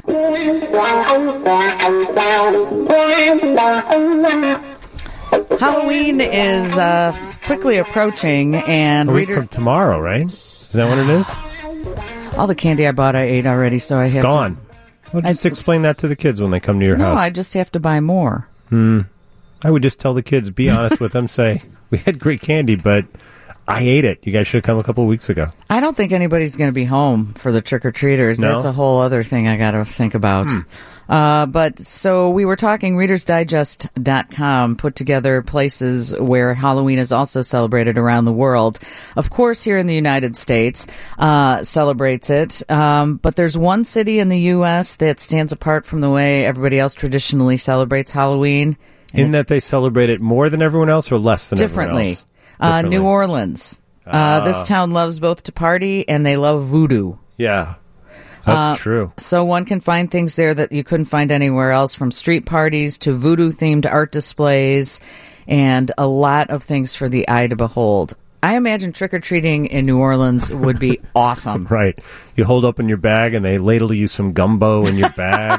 Halloween is uh, quickly approaching, and A week reader, from tomorrow, right? Is that what it is? all the candy I bought I ate already, so I have Gone. Well, just I- explain that to the kids when they come to your to. No, house. I just have to buy more. I would just tell the kids, be honest with them, say, we had great candy, but I ate it. You guys should have come a couple of weeks ago. I don't think anybody's going to be home for the trick-or-treaters. No? That's a whole other thing I got to think about. Uh, but so we were talking, Reader's Digest dot com put together places where Halloween is also celebrated around the world. Of course, here in the United States, uh, celebrates it. Um, but there's one city in the U S that stands apart from the way everybody else traditionally celebrates Halloween. In that they celebrate it more than everyone else or less than Differently. everyone else? Uh, Differently. New Orleans. Uh, this town loves both to party and they love voodoo. Yeah. That's Uh, true. So one can find things there that you couldn't find anywhere else, from street parties to voodoo-themed art displays and a lot of things for the eye to behold. I imagine trick-or-treating in New Orleans would be awesome. Right. You hold open your bag and they ladle you some gumbo in your bag.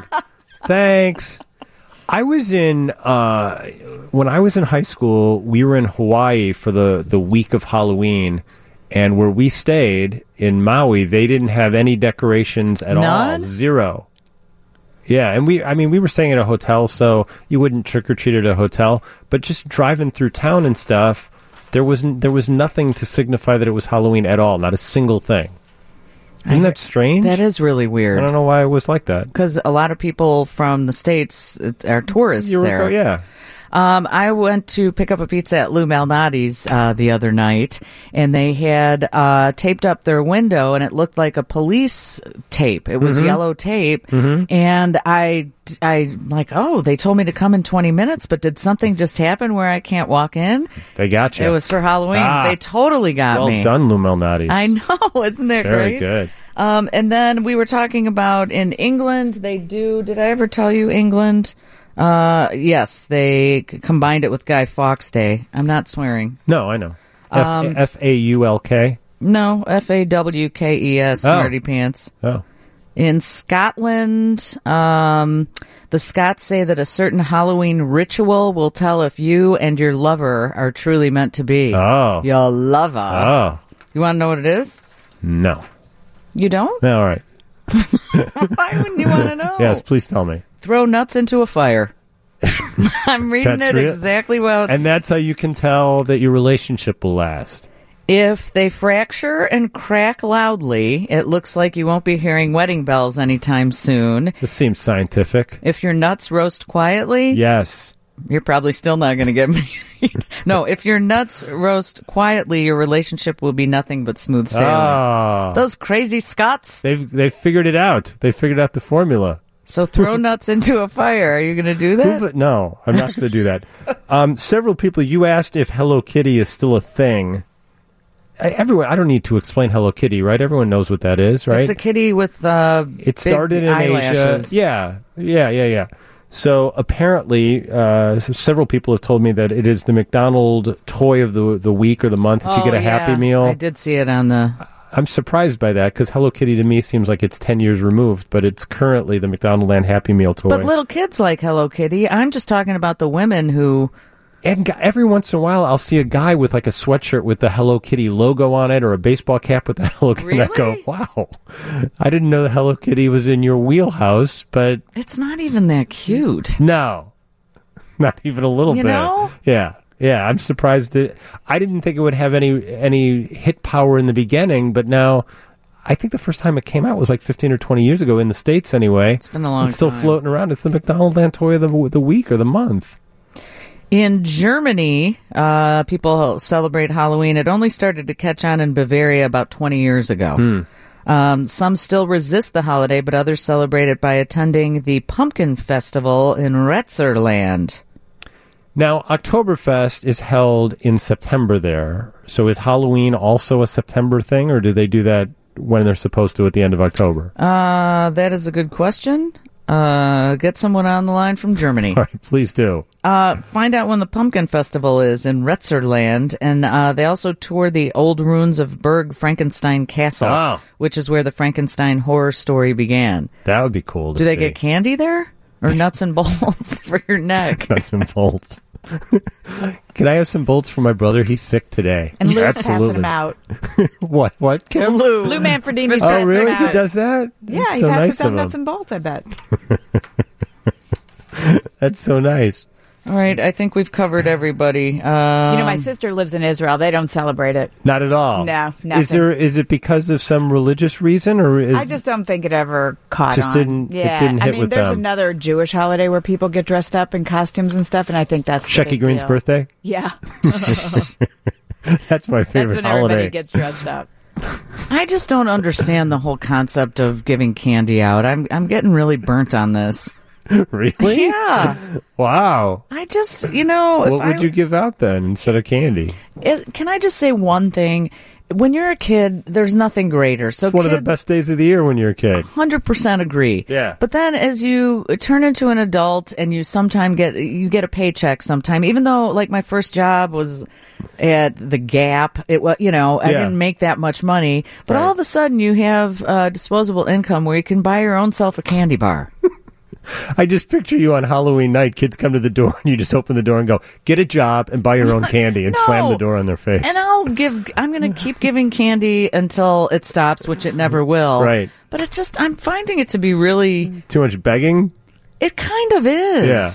Thanks. I was in, uh, when I was in high school, we were in Hawaii for the, the week of Halloween. And where we stayed in Maui, they didn't have any decorations at None? all. Zero. Yeah, and we, I mean, we were staying at a hotel, so you wouldn't trick or treat at a hotel. But just driving through town and stuff, there was there was nothing to signify that it was Halloween at all. Not a single thing. Isn't that strange? That is really I weird. don't know why it was like that. Because a lot of people from the States uh, are tourists You were- there. yeah. Um, I went to pick up a pizza at Lou Malnati's uh, the other night, and they had uh, taped up their window, and it looked like a police tape. It was Mm-hmm. yellow tape, and I, I like, oh, they told me to come in twenty minutes, but did something just happen where I can't walk in? They got you. It was for Halloween. Ah. They totally got well me. done, Lou Malnati's. I know, isn't that Very great? good. Um, and then we were talking about in England, they do, did I ever tell you England? Uh, yes, they c- combined it with Guy Fawkes Day. I'm not swearing. No, I know. Um, F A U L K. No, F A W K E S, Oh. smarty pants. Oh. In Scotland, um, the Scots say that a certain Halloween ritual will tell if you and your lover are truly meant to be. Oh. Your lover. Oh. You want to know what it is? No. You don't? No, all right. Why wouldn't you want to know? Yes, please tell me. Throw nuts into a fire. I'm reading That's it real? exactly well. It's, And that's how you can tell that your relationship will last. if they fracture and crack loudly, it looks like you won't be hearing wedding bells anytime soon. This seems scientific. If your nuts roast quietly, Yes. you're probably still not going to get married. No, if your nuts roast quietly, your relationship will be nothing but smooth sailing. Ah. Those crazy Scots. They've they've figured it out. They figured out the formula. So throw nuts into a fire. Are you going to do Who that? but no, I'm not going to do that. Um, several people, you asked if Hello Kitty is still a thing. I, everyone, I don't need to explain Hello Kitty, right? Everyone knows what that is, right? It's a kitty with uh, It started big in eyelashes. Asia. Yeah, yeah, yeah, yeah. So apparently, uh, s- several people have told me that it is the McDonald toy of the the week or the month if you Oh, get a Happy yeah. Meal. I did see it on the. I'm surprised by that because Hello Kitty to me seems like it's ten years removed, but it's currently the McDonald Land Happy Meal toy. But little kids like Hello Kitty. I'm just talking about the women who. And gu- every once in a while, I'll see a guy with like a sweatshirt with the Hello Kitty logo on it or a baseball cap with the Hello Kitty. And I go, Really? wow, I didn't know the Hello Kitty was in your wheelhouse, but It's not even that cute. no, not even a little You bit. know? Yeah. Yeah, I'm surprised that I didn't think it would have any any hit power in the beginning, but now I think the first time it came out was like fifteen or twenty years ago in the States anyway. It's been a long It's still time. floating around. It's the McDonaldland toy of the, the week or the month. In Germany, uh, people celebrate Halloween. It only started to catch on in Bavaria about twenty years ago. Hmm. Um, some still resist the holiday, but others celebrate it by attending the Pumpkin Festival in Retzerland. Now, Oktoberfest is held in September there. So is Halloween also a September thing, or do they do that when they're supposed to at the end of October? Uh, that is a good question. Uh, get someone on the line from Germany. All right, please do. Uh, find out when the Pumpkin Festival is in Retzerland, and uh, they also tour the old ruins of Berg Frankenstein Castle, Oh. which is where the Frankenstein horror story began. That would be cool to Do they see. get candy there? Or nuts and bolts for your neck? Nuts and bolts. Can I have some bolts for my brother? He's sick today. And Lou's Absolutely. passing them out. What? What, Kim? Lou. Lou Manfredini's Oh, passing really? them He out. does that? Yeah, That's he so passes nice out of nuts him. and bolts, I bet. That's so nice. All right, I think we've covered everybody. Um, You know, my sister lives in Israel. They don't celebrate it. Not at all. No, Is nothing. there? Is it because of some religious reason, or is I just don't think it ever caught Just on. didn't- it Yeah, didn't I hit mean, with there's them. another Jewish holiday where people get dressed up in costumes and stuff, and I think that's the Shecky big Green's deal. birthday? Yeah, That's my that's favorite when everybody holiday. gets dressed up. I just don't understand the whole concept of giving candy out. I'm I'm getting really burnt on this. Really? Yeah, Wow. I just you know. if What would I, you give out then instead of candy? it- Can I just say one thing? When you're a kid, there's nothing greater. So It's one kids, of the best days of the year when you're a kid. one hundred percent agree. Yeah. But then as you turn into an adult and you sometime get you get a paycheck sometime, even though like my first job was at the Gap, it was, you know, I Yeah. didn't make that much money, but Right. all of a sudden you have uh, disposable income where you can buy your own self a candy bar. I just picture you on Halloween night. Kids come to the door and you just open the door and go, get a job and buy your own candy and No. slam the door on their face. And I'll give I'm going to keep giving candy until it stops, which it never will. Right. But it just I'm finding it to be really Too much begging? it kind of is. Yeah.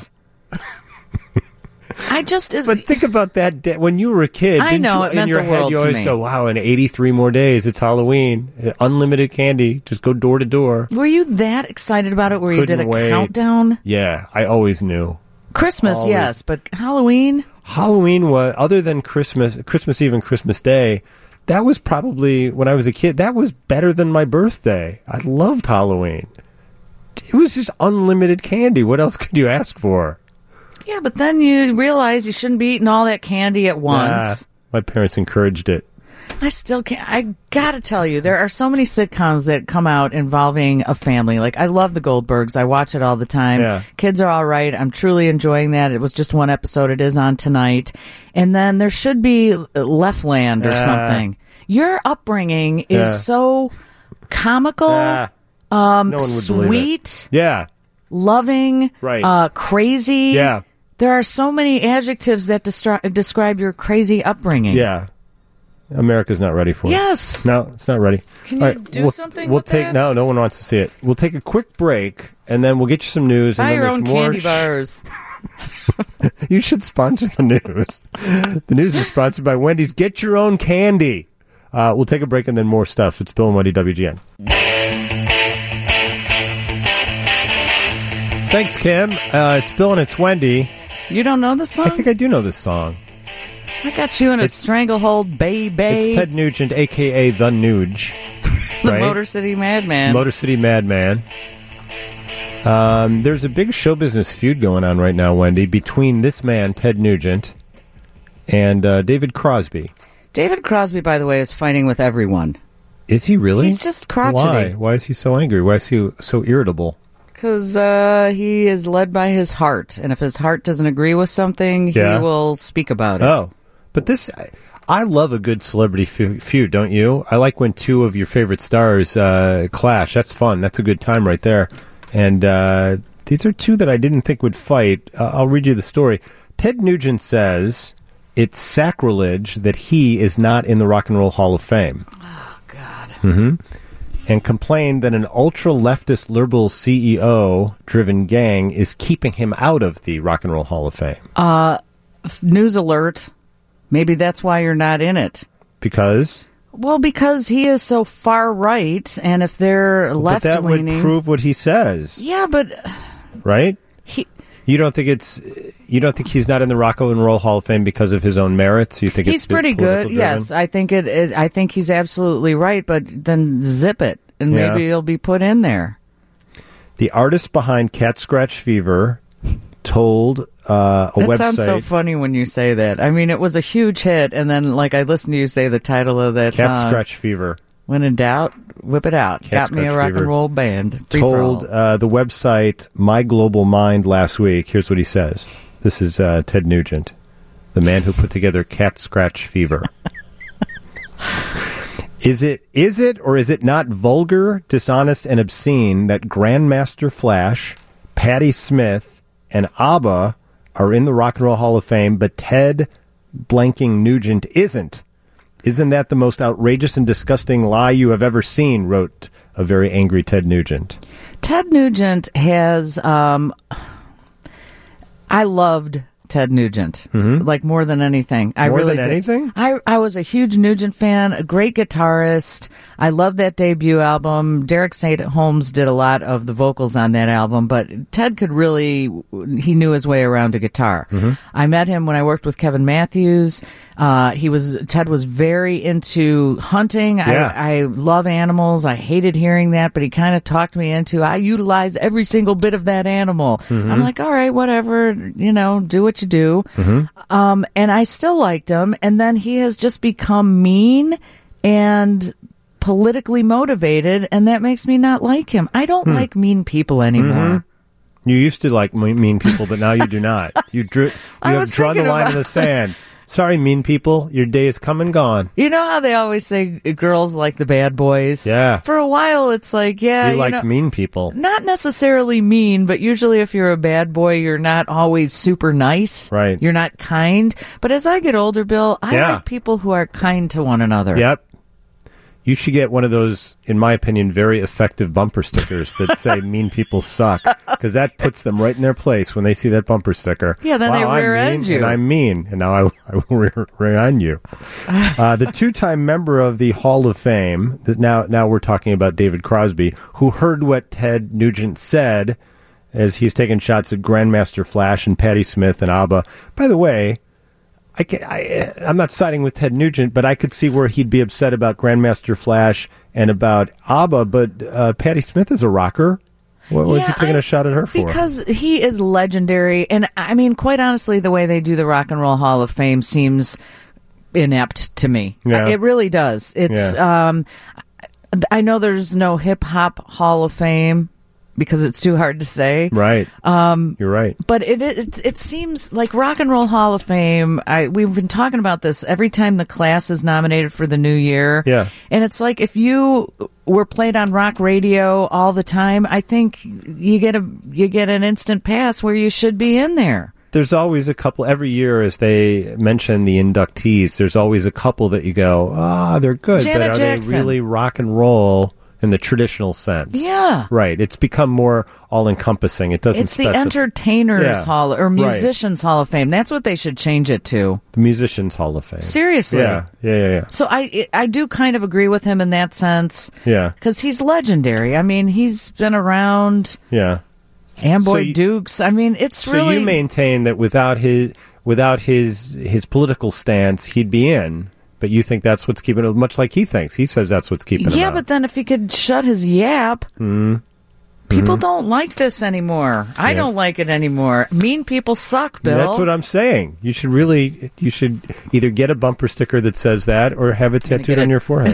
I just is But think about that day. When you were a kid, I didn't know, you, it in meant your the head, world you to always me. go, wow, in eighty-three more days, it's Halloween. Uh, Unlimited candy. Just go door to door. Were you that excited about it where you did a Couldn't wait. countdown? Yeah, I always knew. Christmas, Always. yes, but Halloween? Halloween was, other than Christmas, Christmas Eve and Christmas Day, that was probably, when I was a kid, that was better than my birthday. I loved Halloween. It was just unlimited candy. What else could you ask for? Yeah, but then you realize you shouldn't be eating all that candy at once. Nah, my parents encouraged it. I still can't. I gotta tell you, there are so many sitcoms that come out involving a family. Like, I love the Goldbergs. I watch it all the time. Yeah. Kids are all right. I'm truly enjoying that. It was just one episode. It is on tonight. And then there should be Leftland or Yeah. something. Your upbringing is Yeah. so comical, Ah, um, no one would believe it. sweet, yeah, loving, Right. uh, crazy. yeah, There are so many adjectives that destri- describe your crazy upbringing. yeah. America's not ready for it. Yes. No, it's not ready. Can All you right, do we'll, something We'll with take that? no. No one wants to see it. We'll take a quick break, and then we'll get you some news. Buy and then your there's own more candy sh- bars. You should sponsor the news. The news is sponsored by Wendy's. Get your own candy. Uh, we'll take a break and then more stuff. It's Bill and Wendy W G N. Thanks, Kim. Uh, it's Bill and it's Wendy. You don't know the song? I think I do know this song. I got you in a It's- stranglehold, baby. It's Ted Nugent, a k a. The Nuge. the right? Motor City Madman. Motor City Madman. Um, there's a big show business feud going on right now, Wendy, between this man, Ted Nugent, and uh, David Crosby. David Crosby, by the way, is fighting with everyone. Is he really? He's just crotchety. Why? Why is he so angry? Why is he so irritable? Because uh, he is led by his heart. And if his heart doesn't agree with something, Yeah. he will speak about it. Oh, but this, I- I love a good celebrity fe- feud, don't you? I like when two of your favorite stars uh, clash. That's fun. That's a good time right there. And uh, these are two that I didn't think would fight. Uh, I'll read you the story. Ted Nugent says it's sacrilege that he is not in the Rock and Roll Hall of Fame. Oh, God. hmm And complained that an ultra-leftist liberal C E O-driven gang is keeping him out of the Rock and Roll Hall of Fame. Uh, f- news alert. Maybe that's why you're not in it. Because? Well, because he is so far right, and if they're But left that would leaning, prove what he says, yeah, but right? he. You don't think it's you don't think he's not in the Rock and Roll Hall of Fame because of his own merits? You think He's it's pretty good. political Yes, driven? I think it, it. I think he's absolutely right. But then zip it, and Yeah. maybe it'll be put in there. The artist behind Cat Scratch Fever told uh, a That website. sounds so funny when you say that. I mean, it was a huge hit, and then like I listened to you say the title of that Cat song. Scratch Fever. When in doubt, whip it out. Cat Got me a Scratch rock Fever. and roll band. Free for Told all. uh, the website My Global Mind last week. Here's what he says. This is uh, Ted Nugent, the man who put together Cat Scratch Fever. Is it is it or is it not vulgar, dishonest, and obscene that Grandmaster Flash, Patti Smith, and ABBA are in the Rock and Roll Hall of Fame, but Ted blanking Nugent isn't? Isn't that the most outrageous and disgusting lie you have ever seen? Wrote a very angry Ted Nugent. Ted Nugent has. Um, I loved Ted Nugent, like more than anything. I More really than did. anything? I I was a huge Nugent fan, a great guitarist. I loved that debut album. Derek Saint Holmes did a lot of the vocals on that album, but Ted could really, he knew his way around a guitar. I met him when I worked with Kevin Matthews. Uh, he was Ted was very into hunting. Yeah. I, I love animals. I hated hearing that, but he kind of talked me into. I utilize every single bit of that animal. I'm like, all right, whatever. You know, do what you do. Um, and I still liked him. And then he has just become mean and politically motivated, and that makes me not like him. I don't like mean people anymore. You used to like mean mean people, but now you do not. You drew. You I have was drawn the thinking line about- in the sand. Sorry, mean people. Your day is come and gone. You know how they always say girls like the bad boys? Yeah. For a while, it's like, yeah, you you liked know, mean people. not necessarily mean, but usually if you're a bad boy, you're not always super nice. Right. You're not kind. But as I get older, Bill, I Yeah. like people who are kind to one another. Yep. You should get one of those, in my opinion, very effective bumper stickers that say "mean people suck," because that puts them right in their place when they see that bumper sticker. Yeah, then they wow, I'm rear mean, end you. and I'm mean, and now I, I will rear, rear end you. Uh, the two-time member of the Hall of Fame. That now, now we're talking about David Crosby, who heard what Ted Nugent said as he's taking shots at Grandmaster Flash and Patti Smith and ABBA. By the way. I can, I, I'm not siding with Ted Nugent, but I could see where he'd be upset about Grandmaster Flash and about ABBA, but uh, Patti Smith is a rocker. What was Yeah, he taking I- a shot at her for? Because he is legendary. And I mean, quite honestly, the way they do the Rock and Roll Hall of Fame seems inept to me. Yeah. It really does. It's, um, I know there's no hip hop Hall of Fame because it's too hard to say. Right. Um, You're right. But it, it it seems like Rock and Roll Hall of Fame. I we've been talking about this every time the class is nominated for the new year. Yeah. And it's like if you were played on rock radio all the time, I think you get a you get an instant pass where you should be in there. There's always a couple, every year as they mention the inductees, there's always a couple that you go, ah, they're good, Janet but are Jackson. they really rock and roll in the traditional sense? Yeah. Right. It's become more all-encompassing. It doesn't It's the specify. Entertainers Yeah. Hall or Right. Musicians Hall of Fame. That's what they should change it to. The Musicians Hall of Fame. Seriously. Yeah. Yeah, yeah, yeah. So I I do kind of agree with him in that sense. Yeah. Because he's legendary. I mean, he's been around. Yeah. Amboy So you- Dukes. I mean, it's So really. you maintain that without his without his his political stance, he'd be in. But you think that's what's keeping it, much like he thinks. He says that's what's keeping him yeah, out. but then if he could shut his yap, people don't like this anymore. I Yeah. don't like it anymore. Mean people suck, Bill. That's what I'm saying. You should really, you should either get a bumper sticker that says that or have it tattooed get on it. your forehead.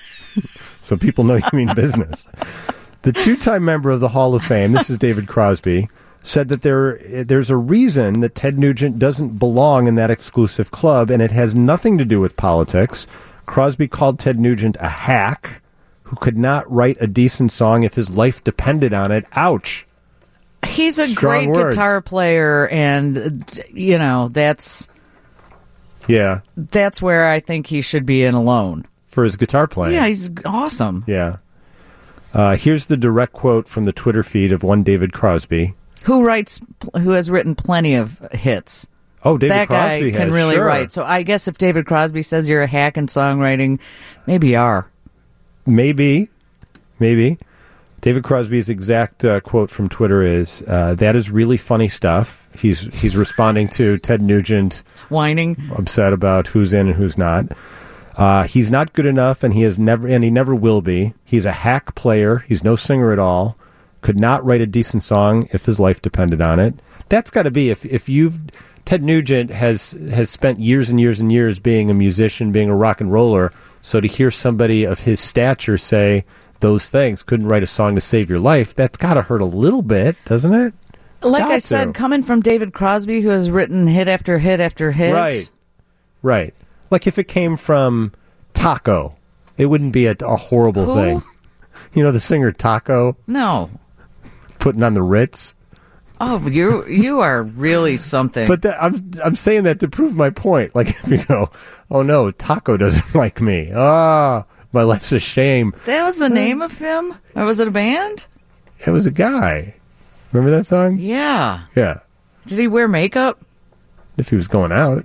So people know you mean business. The two-time member of the Hall of Fame, this is David Crosby, said that there there's a reason that Ted Nugent doesn't belong in that exclusive club, and it has nothing to do with politics. Crosby called Ted Nugent a hack who could not write a decent song if his life depended on it. Ouch. He's a Strong great words. guitar player, and uh, you know that's Yeah, that's where I think he should be in alone. for his guitar playing. Yeah, he's awesome. Yeah. Uh, here's the direct quote from the Twitter feed of one David Crosby. Who writes? Who has written plenty of hits? Oh, David that Crosby guy can has, really sure. write. So I guess if David Crosby says you're a hack in songwriting, maybe you are. Maybe, maybe. David Crosby's exact uh, quote from Twitter is, uh, "That is really funny stuff." He's he's responding to Ted Nugent whining, upset about who's in and who's not. Uh, he's not good enough, and he has never, and he never will be. He's a hack player. He's no singer at all. Could not write a decent song if his life depended on it. That's got to be if if you've Ted Nugent has has spent years and years and years being a musician, being a rock and roller. So to hear somebody of his stature say those things, couldn't write a song to save your life, that's got to hurt a little bit, doesn't it? It's like got I said, to. coming from David Crosby, who has written hit after hit after hit. Right, right. Like if it came from Taco, it wouldn't be a, a horrible Who? thing. You know the singer Taco? No. Putting on the Ritz? Oh, you you are really something. But that, I'm I'm saying that to prove my point. Like if you go, oh no, Taco doesn't like me. Ah, my life's a shame. That was the name of him? Or was it a band? It was a guy. Remember that song? Yeah. Yeah. Did he wear makeup? If he was going out.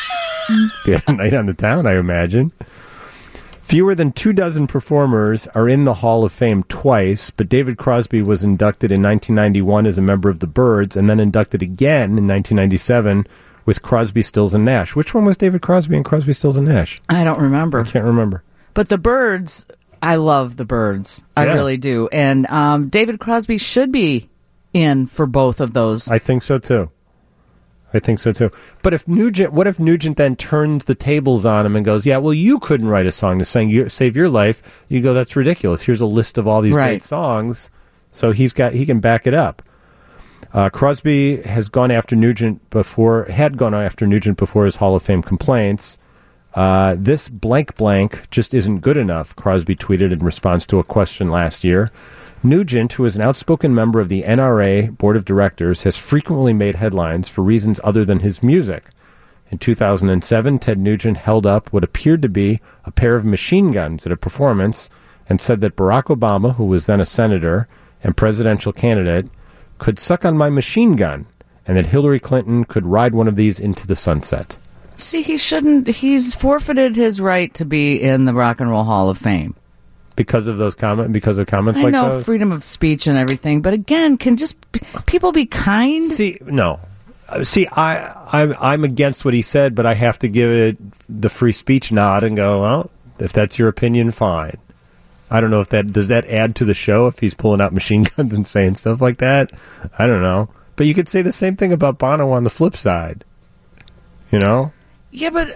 If he had a night on the town, I imagine. Fewer than two dozen performers are in the Hall of Fame twice, but David Crosby was inducted in nineteen ninety-one as a member of the Byrds and then inducted again in nineteen ninety-seven with Crosby, Stills, and Nash. Which one was David Crosby and Crosby, Stills, and Nash? I don't remember. I can't remember. But the Byrds, I love the Byrds. I Yeah. really do. And um, David Crosby should be in for both of those. I think so, too. I think so, too. But if Nugent, what if Nugent then turned the tables on him and goes, yeah, well, you couldn't write a song to sing your, save your life. You go, that's ridiculous. Here's a list of all these Right. great songs. So he's got, he can back it up. Uh, Crosby has gone after Nugent before, had gone after Nugent before his Hall of Fame complaints. Uh, this blank blank just isn't good enough, Crosby tweeted in response to a question last year. Nugent, who is an outspoken member of the N R A Board of Directors, has frequently made headlines for reasons other than his music. In two thousand seven, Ted Nugent held up what appeared to be a pair of machine guns at a performance and said that Barack Obama, who was then a senator and presidential candidate, could suck on my machine gun, and that Hillary Clinton could ride one of these into the sunset. See, he shouldn't. He's forfeited his right to be in the Rock and Roll Hall of Fame. Because of those comment, because of comments I like know those? freedom of speech and everything, but again, can just people be kind? See, no. Uh, See, I, I'm, I'm against what he said, but I have to give it the free speech nod and go, well, if that's your opinion, fine. I don't know if that, does that add to the show if he's pulling out machine guns and saying stuff like that? I don't know. But you could say the same thing about Bono on the flip side. You know? Yeah, but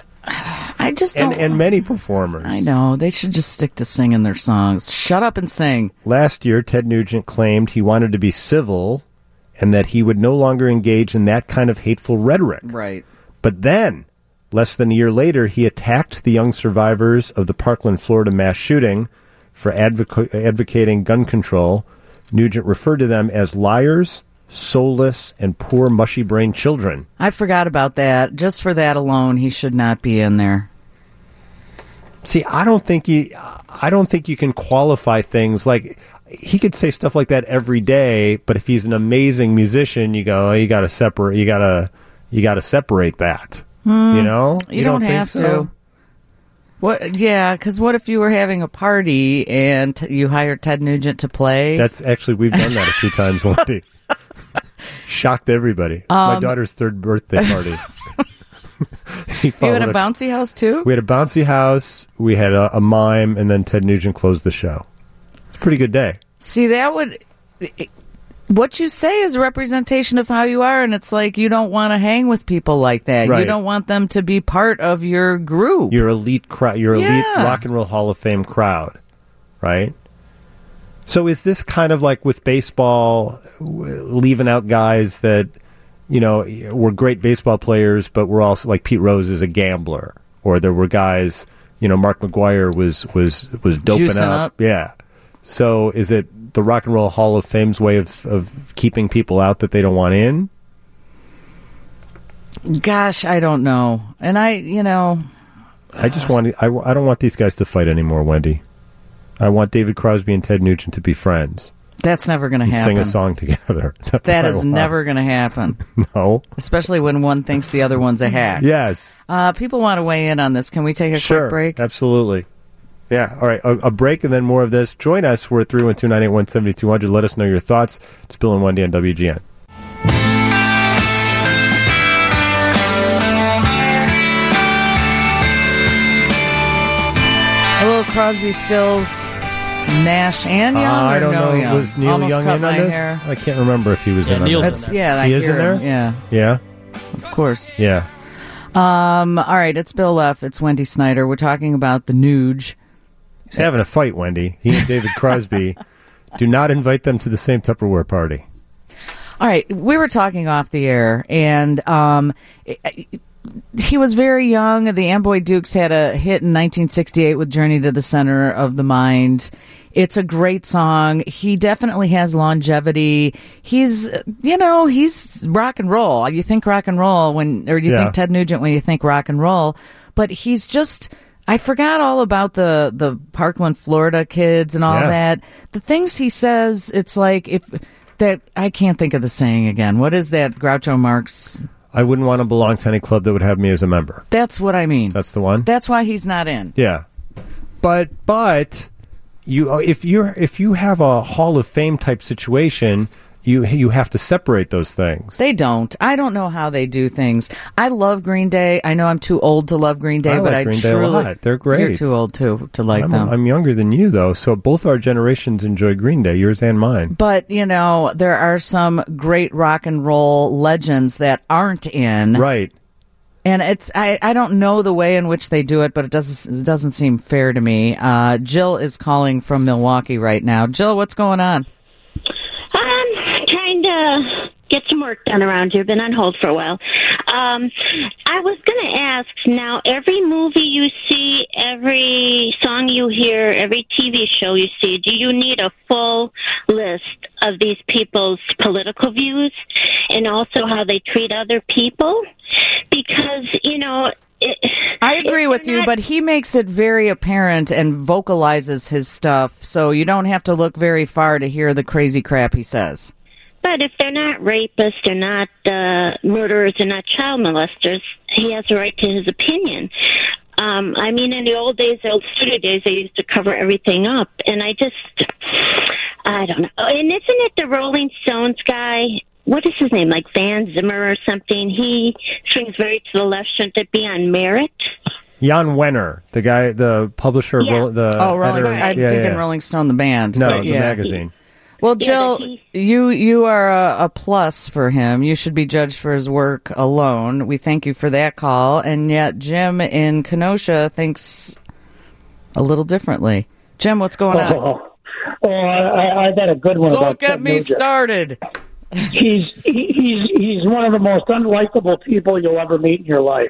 I just don't. And, and many performers. I know. They should just stick to singing their songs. Shut up and sing. Last year, Ted Nugent claimed he wanted to be civil and that he would no longer engage in that kind of hateful rhetoric. Right. But then, less than a year later, he attacked the young survivors of the Parkland, Florida mass shooting for advoca- advocating gun control. Nugent referred to them as liars, soulless, and poor mushy-brained children. I forgot about that. Just for that alone, he should not be in there. See, I don't think he, I don't think you can qualify things like he could say stuff like that every day. But if he's an amazing musician, you go, oh, you got to separate, you got to, you got to separate that. Hmm. You know, You, don't, think have so? to. What? Yeah, because what if you were having a party and t- you hired Ted Nugent to play? That's actually we've done that a few times, Wendy. Shocked everybody. My Um, daughter's third birthday party. He you followed had a a- bouncy house too? We had a bouncy house, we had a, a mime, and then Ted Nugent closed the show. It's a pretty good day. See, that would. It, what you say is a representation of how you are, and it's like you don't want to hang with people like that. You Right. don't want them to be part of your group. Your elite crowd, your elite Yeah. Rock and Roll Hall of Fame crowd, right? So is this kind of like with baseball, w- leaving out guys that, you know, were great baseball players, but were also like Pete Rose is a gambler, or there were guys, you know, Mark McGwire was was was doping Juicing up. up. Yeah. So is it the Rock and Roll Hall of Fame's way of of keeping people out that they don't want in? Gosh, I don't know. And I, you know, I just want I, I don't want these guys to fight anymore, Wendy. I want David Crosby and Ted Nugent to be friends. That's never going to and happen. sing a song together. That's That what I is want. never going to happen. No. Especially when one thinks the other one's a hack. Yes. Uh, people want to weigh in on this. Can we take a Sure. quick break? Absolutely. Yeah. All right. A, a break and then more of this. Join us. We're at three one two, nine eight one, seven two zero zero. Let us know your thoughts. It's Bill and Wendy on W G N. A little Crosby, Stills, Nash, and Young. Uh, I or don't no know. Young? Was Neil Almost Young cut in on my this? hair. I can't remember if he was Yeah, in on Neil's this. in That's there. yeah. I He is hear in there? him. Yeah, Yeah. of course. Yeah. Um. All right. It's Bill Leff. It's Wendy Snyder. We're talking about the Nuge. He's having a fight, Wendy. He and David Crosby. Do not invite them to the same Tupperware party. All right, we were talking off the air, and um, he was very young. The Amboy Dukes had a hit in nineteen sixty-eight with Journey to the Center of the Mind. It's a great song. He definitely has longevity. He's, you know, he's rock and roll. You think rock and roll when, or you Yeah. think Ted Nugent when you think rock and roll, but he's just, I forgot all about the, the Parkland, Florida kids and all Yeah. that. The things he says, it's like, if, that, I can't think of the saying again. What is that, Groucho Marx? I wouldn't want to belong to any club that would have me as a member. That's what I mean. That's the one? That's why he's not in. Yeah. But, but, you, if you're, if you have a Hall of Fame type situation, you, you have to separate those things. They don't. I don't know how they do things. I love Green Day. I know I'm too old to love Green Day, I but like I Green Day a truly. lot. They're great. You're too old too to like I'm, them. I'm younger than you, though, so both our generations enjoy Green Day, yours and mine. But, you know, there are some great rock and roll legends that aren't in. Right. And it's I, I don't know the way in which they do it, but it doesn't it doesn't seem fair to me. Uh, Jill is calling from Milwaukee right now. Jill, what's going on? Um, trying to get some work done around here. Been on hold for a while. Um, I was going to ask, now, every movie you see, every song you hear, every T V show you see, do you need a full list of these people's political views and also how they treat other people? Because, you know... It, I agree with you, but he makes it very apparent and vocalizes his stuff, so you don't have to look very far to hear the crazy crap he says. But if they're not rapists, they're not uh, murderers, they're not child molesters, he has a right to his opinion. Um, I mean, in the old days, the old studio days, they used to cover everything up, and I just, I don't know. And isn't it the Rolling Stones guy? What is his name? Like Van Zimmer or something? He swings very to the left. Shouldn't it be on merit? Jan Wenner, the guy, the publisher, Yeah. Ro- the Oh, Rolling editor- Stone. I'm yeah, thinking yeah. Rolling Stone, the band. No, but the yeah. magazine. Well, Yeah, Jill, but he- you you are a, a plus for him. You should be judged for his work alone. We thank you for that call. And yet Jim in Kenosha thinks a little differently. Jim, what's going on? Oh, oh I, I got a good one. Don't about get Ted me Nugent. started. He's he, he's he's one of the most unlikable people you'll ever meet in your life.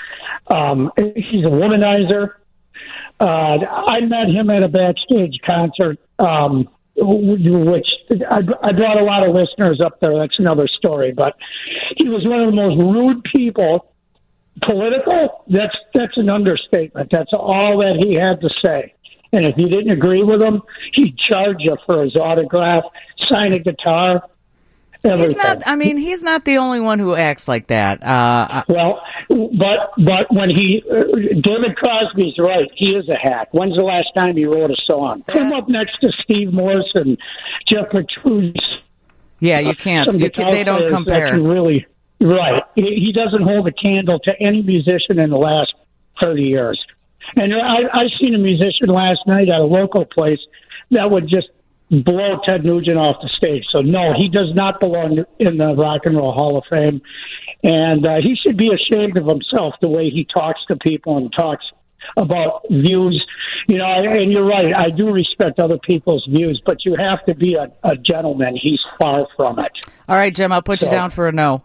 Um, he's a womanizer. Uh, I met him at a backstage concert, um, which I, I brought a lot of listeners up there. That's another story. But he was one of the most rude people. Political? That's that's an understatement. That's all that he had to say. And if you didn't agree with him, he'd charge you for his autograph, sign a guitar. Everything. He's not. I mean, he's not the only one who acts like that. Uh, Well, but but when he uh, David Crosby's right, he is a hack. When's the last time he wrote a song? Him up next to Steve Morse and Jeff Petrucci. yeah, you can't. Some You can, they don't guitar players that compare. can really right. He, he doesn't hold a candle to any musician in the last thirty years. And I, I seen a musician last night at a local place that would just blow Ted Nugent off the stage. So, no, he does not belong in the Rock and Roll Hall of Fame. And uh, he should be ashamed of himself, the way he talks to people and talks about views. You know, and you're right, I do respect other people's views, but you have to be a, a gentleman. He's far from it. All right, Jim, I'll put you So- down for a no.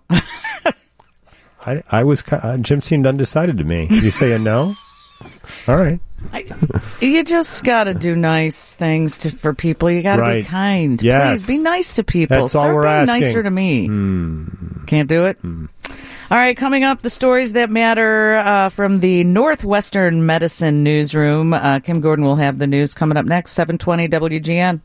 I, I was ki- uh, Jim seemed undecided to me. You say a no? All right. You just got to do nice things to, for people. You got to Right. be kind. Yes. Please be nice to people. That's all Start we're being asking. nicer to me. Can't do it? All right, coming up, the stories that matter uh, from the Northwestern Medicine Newsroom. Uh, Kim Gordon will have the news coming up next, seven twenty W G N.